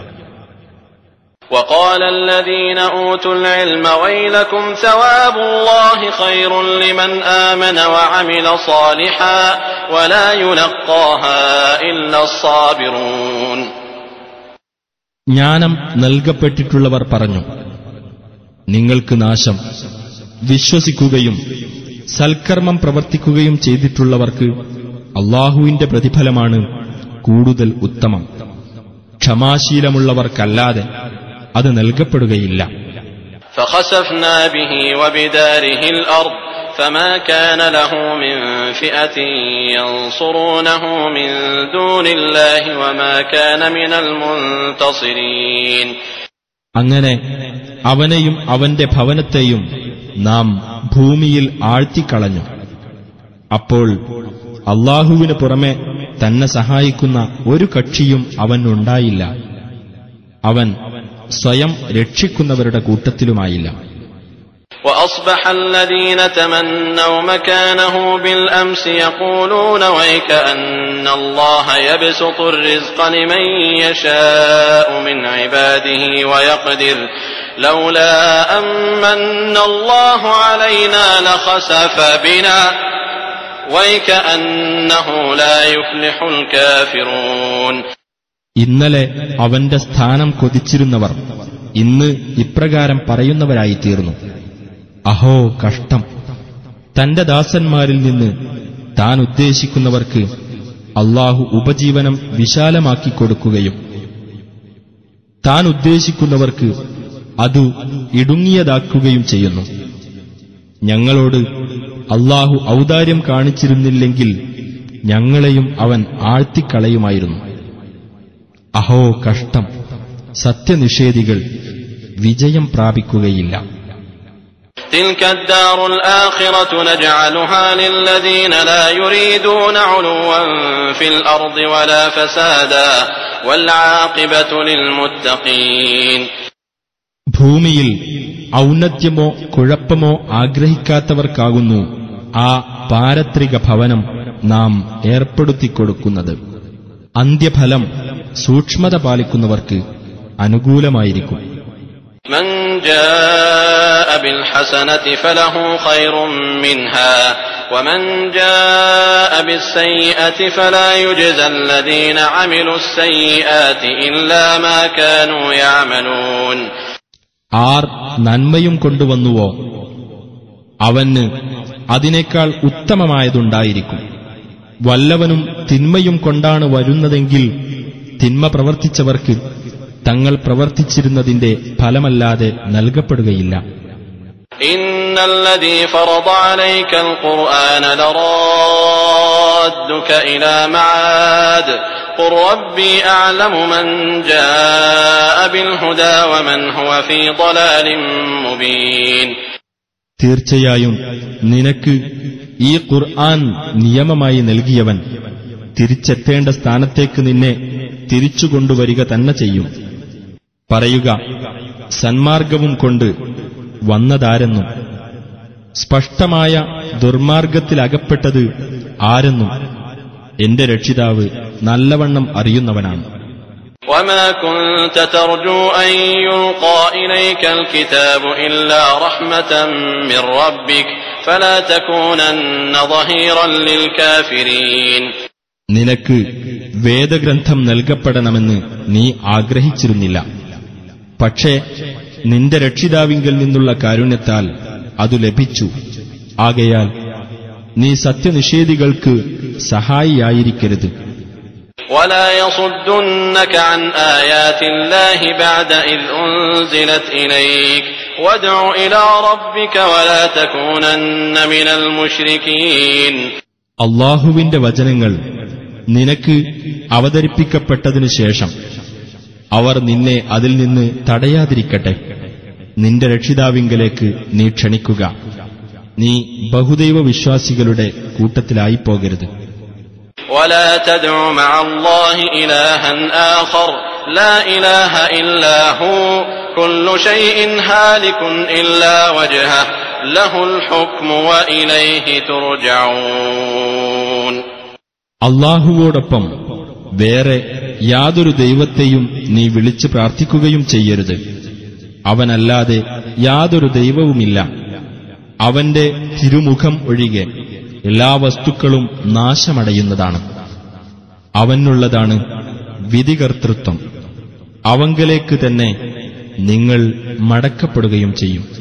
B: وقال الذين أوتوا العلم ويلكم ثواب الله خير لمن آمن وعمل صالحا ولا يلقاها إلا الصابرون.
A: ജ്ഞാനം നൽകപ്പെട്ടിട്ടുള്ളവർ പറഞ്ഞു, നിങ്ങൾക്ക് നാശം. വിശ്വസിക്കുകയും സൽക്കർമ്മം പ്രവർത്തിക്കുകയും ചെയ്തിട്ടുള്ളവർക്ക് അല്ലാഹുവിന്റെ പ്രതിഫലമാണ് കൂടുതൽ ഉത്തമം. ക്ഷമാശീലമുള്ളവർക്കല്ലാതെ അത് നൽകപ്പെടുകയില്ല.
B: فخسفنا به وبداره الأرض فما كان له من فئة ينصرونه من دون الله وما كان من المنتصرين.
A: അങ്ങനെ അവനെയും അവന്റെ ഭവനത്തെയും നാം ഭൂമിയിൽ ആഴ്ത്തിക്കളഞ്ഞു. അപ്പോൾ അല്ലാഹുവിന് പുറമെ തന്നെ സഹായിക്കുന്ന ഒരു കക്ഷിയും അവനുണ്ടായില്ല. അവൻ സ്വയം രക്ഷിക്കുന്നവരുടെ കൂട്ടത്തിലുമായില്ല.
B: وأصبح الذين تمنوا مكانه بالأمس يقولون ويكأن الله يبسط الرزق لمن يشاء من عباده ويقدر لولا أمن الله علينا لخسف بنا ويكأنه لا يفلح الكافرون.
A: ഇന്നലെ അവന്റെ സ്ഥാനം കൊതിച്ചിരുന്നവർ ഇന്ന് ഇപ്രകാരം പറയുന്നവരായിത്തീർന്നു, അഹോ കഷ്ടം! തന്റെ ദാസന്മാരിൽ നിന്ന് താൻ ഉദ്ദേശിക്കുന്നവർക്ക് അല്ലാഹു ഉപജീവനം വിശാലമാക്കിക്കൊടുക്കുകയും താൻ ഉദ്ദേശിക്കുന്നവർക്ക് അതു ഇടുങ്ങിയതാക്കുകയും ചെയ്യുന്നു. ഞങ്ങളോട് അല്ലാഹു ഔദാര്യം കാണിച്ചിരുന്നില്ലെങ്കിൽ ഞങ്ങളെയും അവൻ ആഴ്ത്തിക്കളയുമായിരുന്നു. അഹോ കഷ്ടം! സത്യനിഷേധികൾ വിജയം പ്രാപിക്കുകയില്ല.
B: تلك الدار الآخرة نجعلها للذين لا يريدون علوا في الأرض ولا فسادا والعاقبة للمتقين.
A: ഭൂമിയിൽ ഔന്നത്യമോ കുഴപ്പമോ ആഗ്രഹിക്കാത്തവർക്കാകുന്നു ആ പാരത്രിക ഭവനം നാം ഏർപ്പെടുത്തിക്കൊടുക്കുന്നത്. അന്ത്യഫലം സൂക്ഷ്മത പാലിക്കുന്നവർക്ക് അനുകൂലമായിരിക്കും.
B: من جاء بالحسنة فله خير منها ومن جاء بالسيئة فلا يجزى الذين عملوا السيئات إلا ما كانوا يعملون.
A: ആർ നന്മയും കൊണ്ടുവന്നുവോ അവന് അതിനേക്കാൾ ഉത്തമമായതുണ്ടായിരിക്കും. വല്ലവനും തിന്മയും കൊണ്ടാണ് വരുന്നതെങ്കിൽ തിന്മ പ്രവർത്തിച്ചവർക്ക് തങ്ങൾ പ്രവർത്തിച്ചിരുന്നതിന്റെ ഫലമല്ലാതെ നൽകപ്പെടുകയില്ല.
B: ഇന്നല്ലദീ ഫറദ അലൈക്കൽ ഖുർആന ലറാദ്ദുക ഇലാ മആദ് ഖുൽ റബ്ബി അഅലമു മൻ ജാഅ ബിൽ ഹുദാ വമൻ ഹുവ ഫീ ളലാലിൻ മുബീൻ.
A: തീർച്ചയായും നിനക്ക് ഈ ഖുർആൻ നിയമമായി നൽകിയവൻ തിരിച്ചെത്തേണ്ട സ്ഥാനത്തേക്ക് നിന്നെ തിരിച്ചുകൊണ്ടുവരിക തന്നെ ചെയ്യും. പറയുക, സന്മാർഗവും കൊണ്ട് വന്നതാരെന്നും സ്പഷ്ടമായ ദുർമാർഗത്തിലകപ്പെട്ടത് ആരെന്നും എന്റെ രക്ഷിതാവ് നല്ലവണ്ണം അറിയുന്നവനാണ്.
B: وما كنت ترجو أن يلقى إليك الكتاب إلا رحمة من ربك فلا تكونن ظهيرا للكافرين.
A: നിനക്ക് വേദഗ്രന്ഥം നൽകപ്പെടണമെന്ന് നീ ആഗ്രഹിച്ചിരുന്നില്ല. പക്ഷേ നിന്റെ രക്ഷിതാവിങ്കൽ നിന്നുള്ള കാരുണ്യത്താൽ അതു ലഭിച്ചു. ആകയാൽ നീ സത്യനിഷേധികൾക്ക് സഹായിയായിരിക്കരുത്.
B: ولا يصدنك عن آيات الله بعد إذ أنزلت إليك وادع إلى ربك ولا تكونن من المشركين.
A: അല്ലാഹുവിന്റെ വചനങ്ങൾ നിനക്ക് അവതരിപ്പിക്കപ്പെട്ടതിനു ശേഷം അവർ നിന്നെ അതിൽ നിന്ന് തടയാതിരിക്കട്ടെ. നിന്റെ രക്ഷിതാവിങ്കലേക്ക് നീ ക്ഷണിക്കുക. നീ ബഹുദൈവ വിശ്വാസികളുടെ കൂട്ടത്തിലായിപ്പോകരുത്.
B: ولا تدع مع الله إلها آخر لا إله إلا هو كل شيء هالك إلا وجهه له الحكم وإليه ترجعون.
A: അല്ലാഹുവോടൊപ്പം വേറെ യാതൊരു ദൈവത്തെയും നീ വിളിച്ച് പ്രാർത്ഥിക്കുകയും ചെയ്യരുത്. അവനല്ലാതെ യാതൊരു ദൈവവുമില്ല. അവന്റെ തിരുമുഖം ഒഴികെ എല്ലാ വസ്തുക്കളും നാശമടയുന്നതാണ്. അവനുള്ളതാണ് വിധികർത്തൃത്വം. അവങ്കലേക്ക് തന്നെ നിങ്ങൾ മടക്കപ്പെടുകയും ചെയ്യും.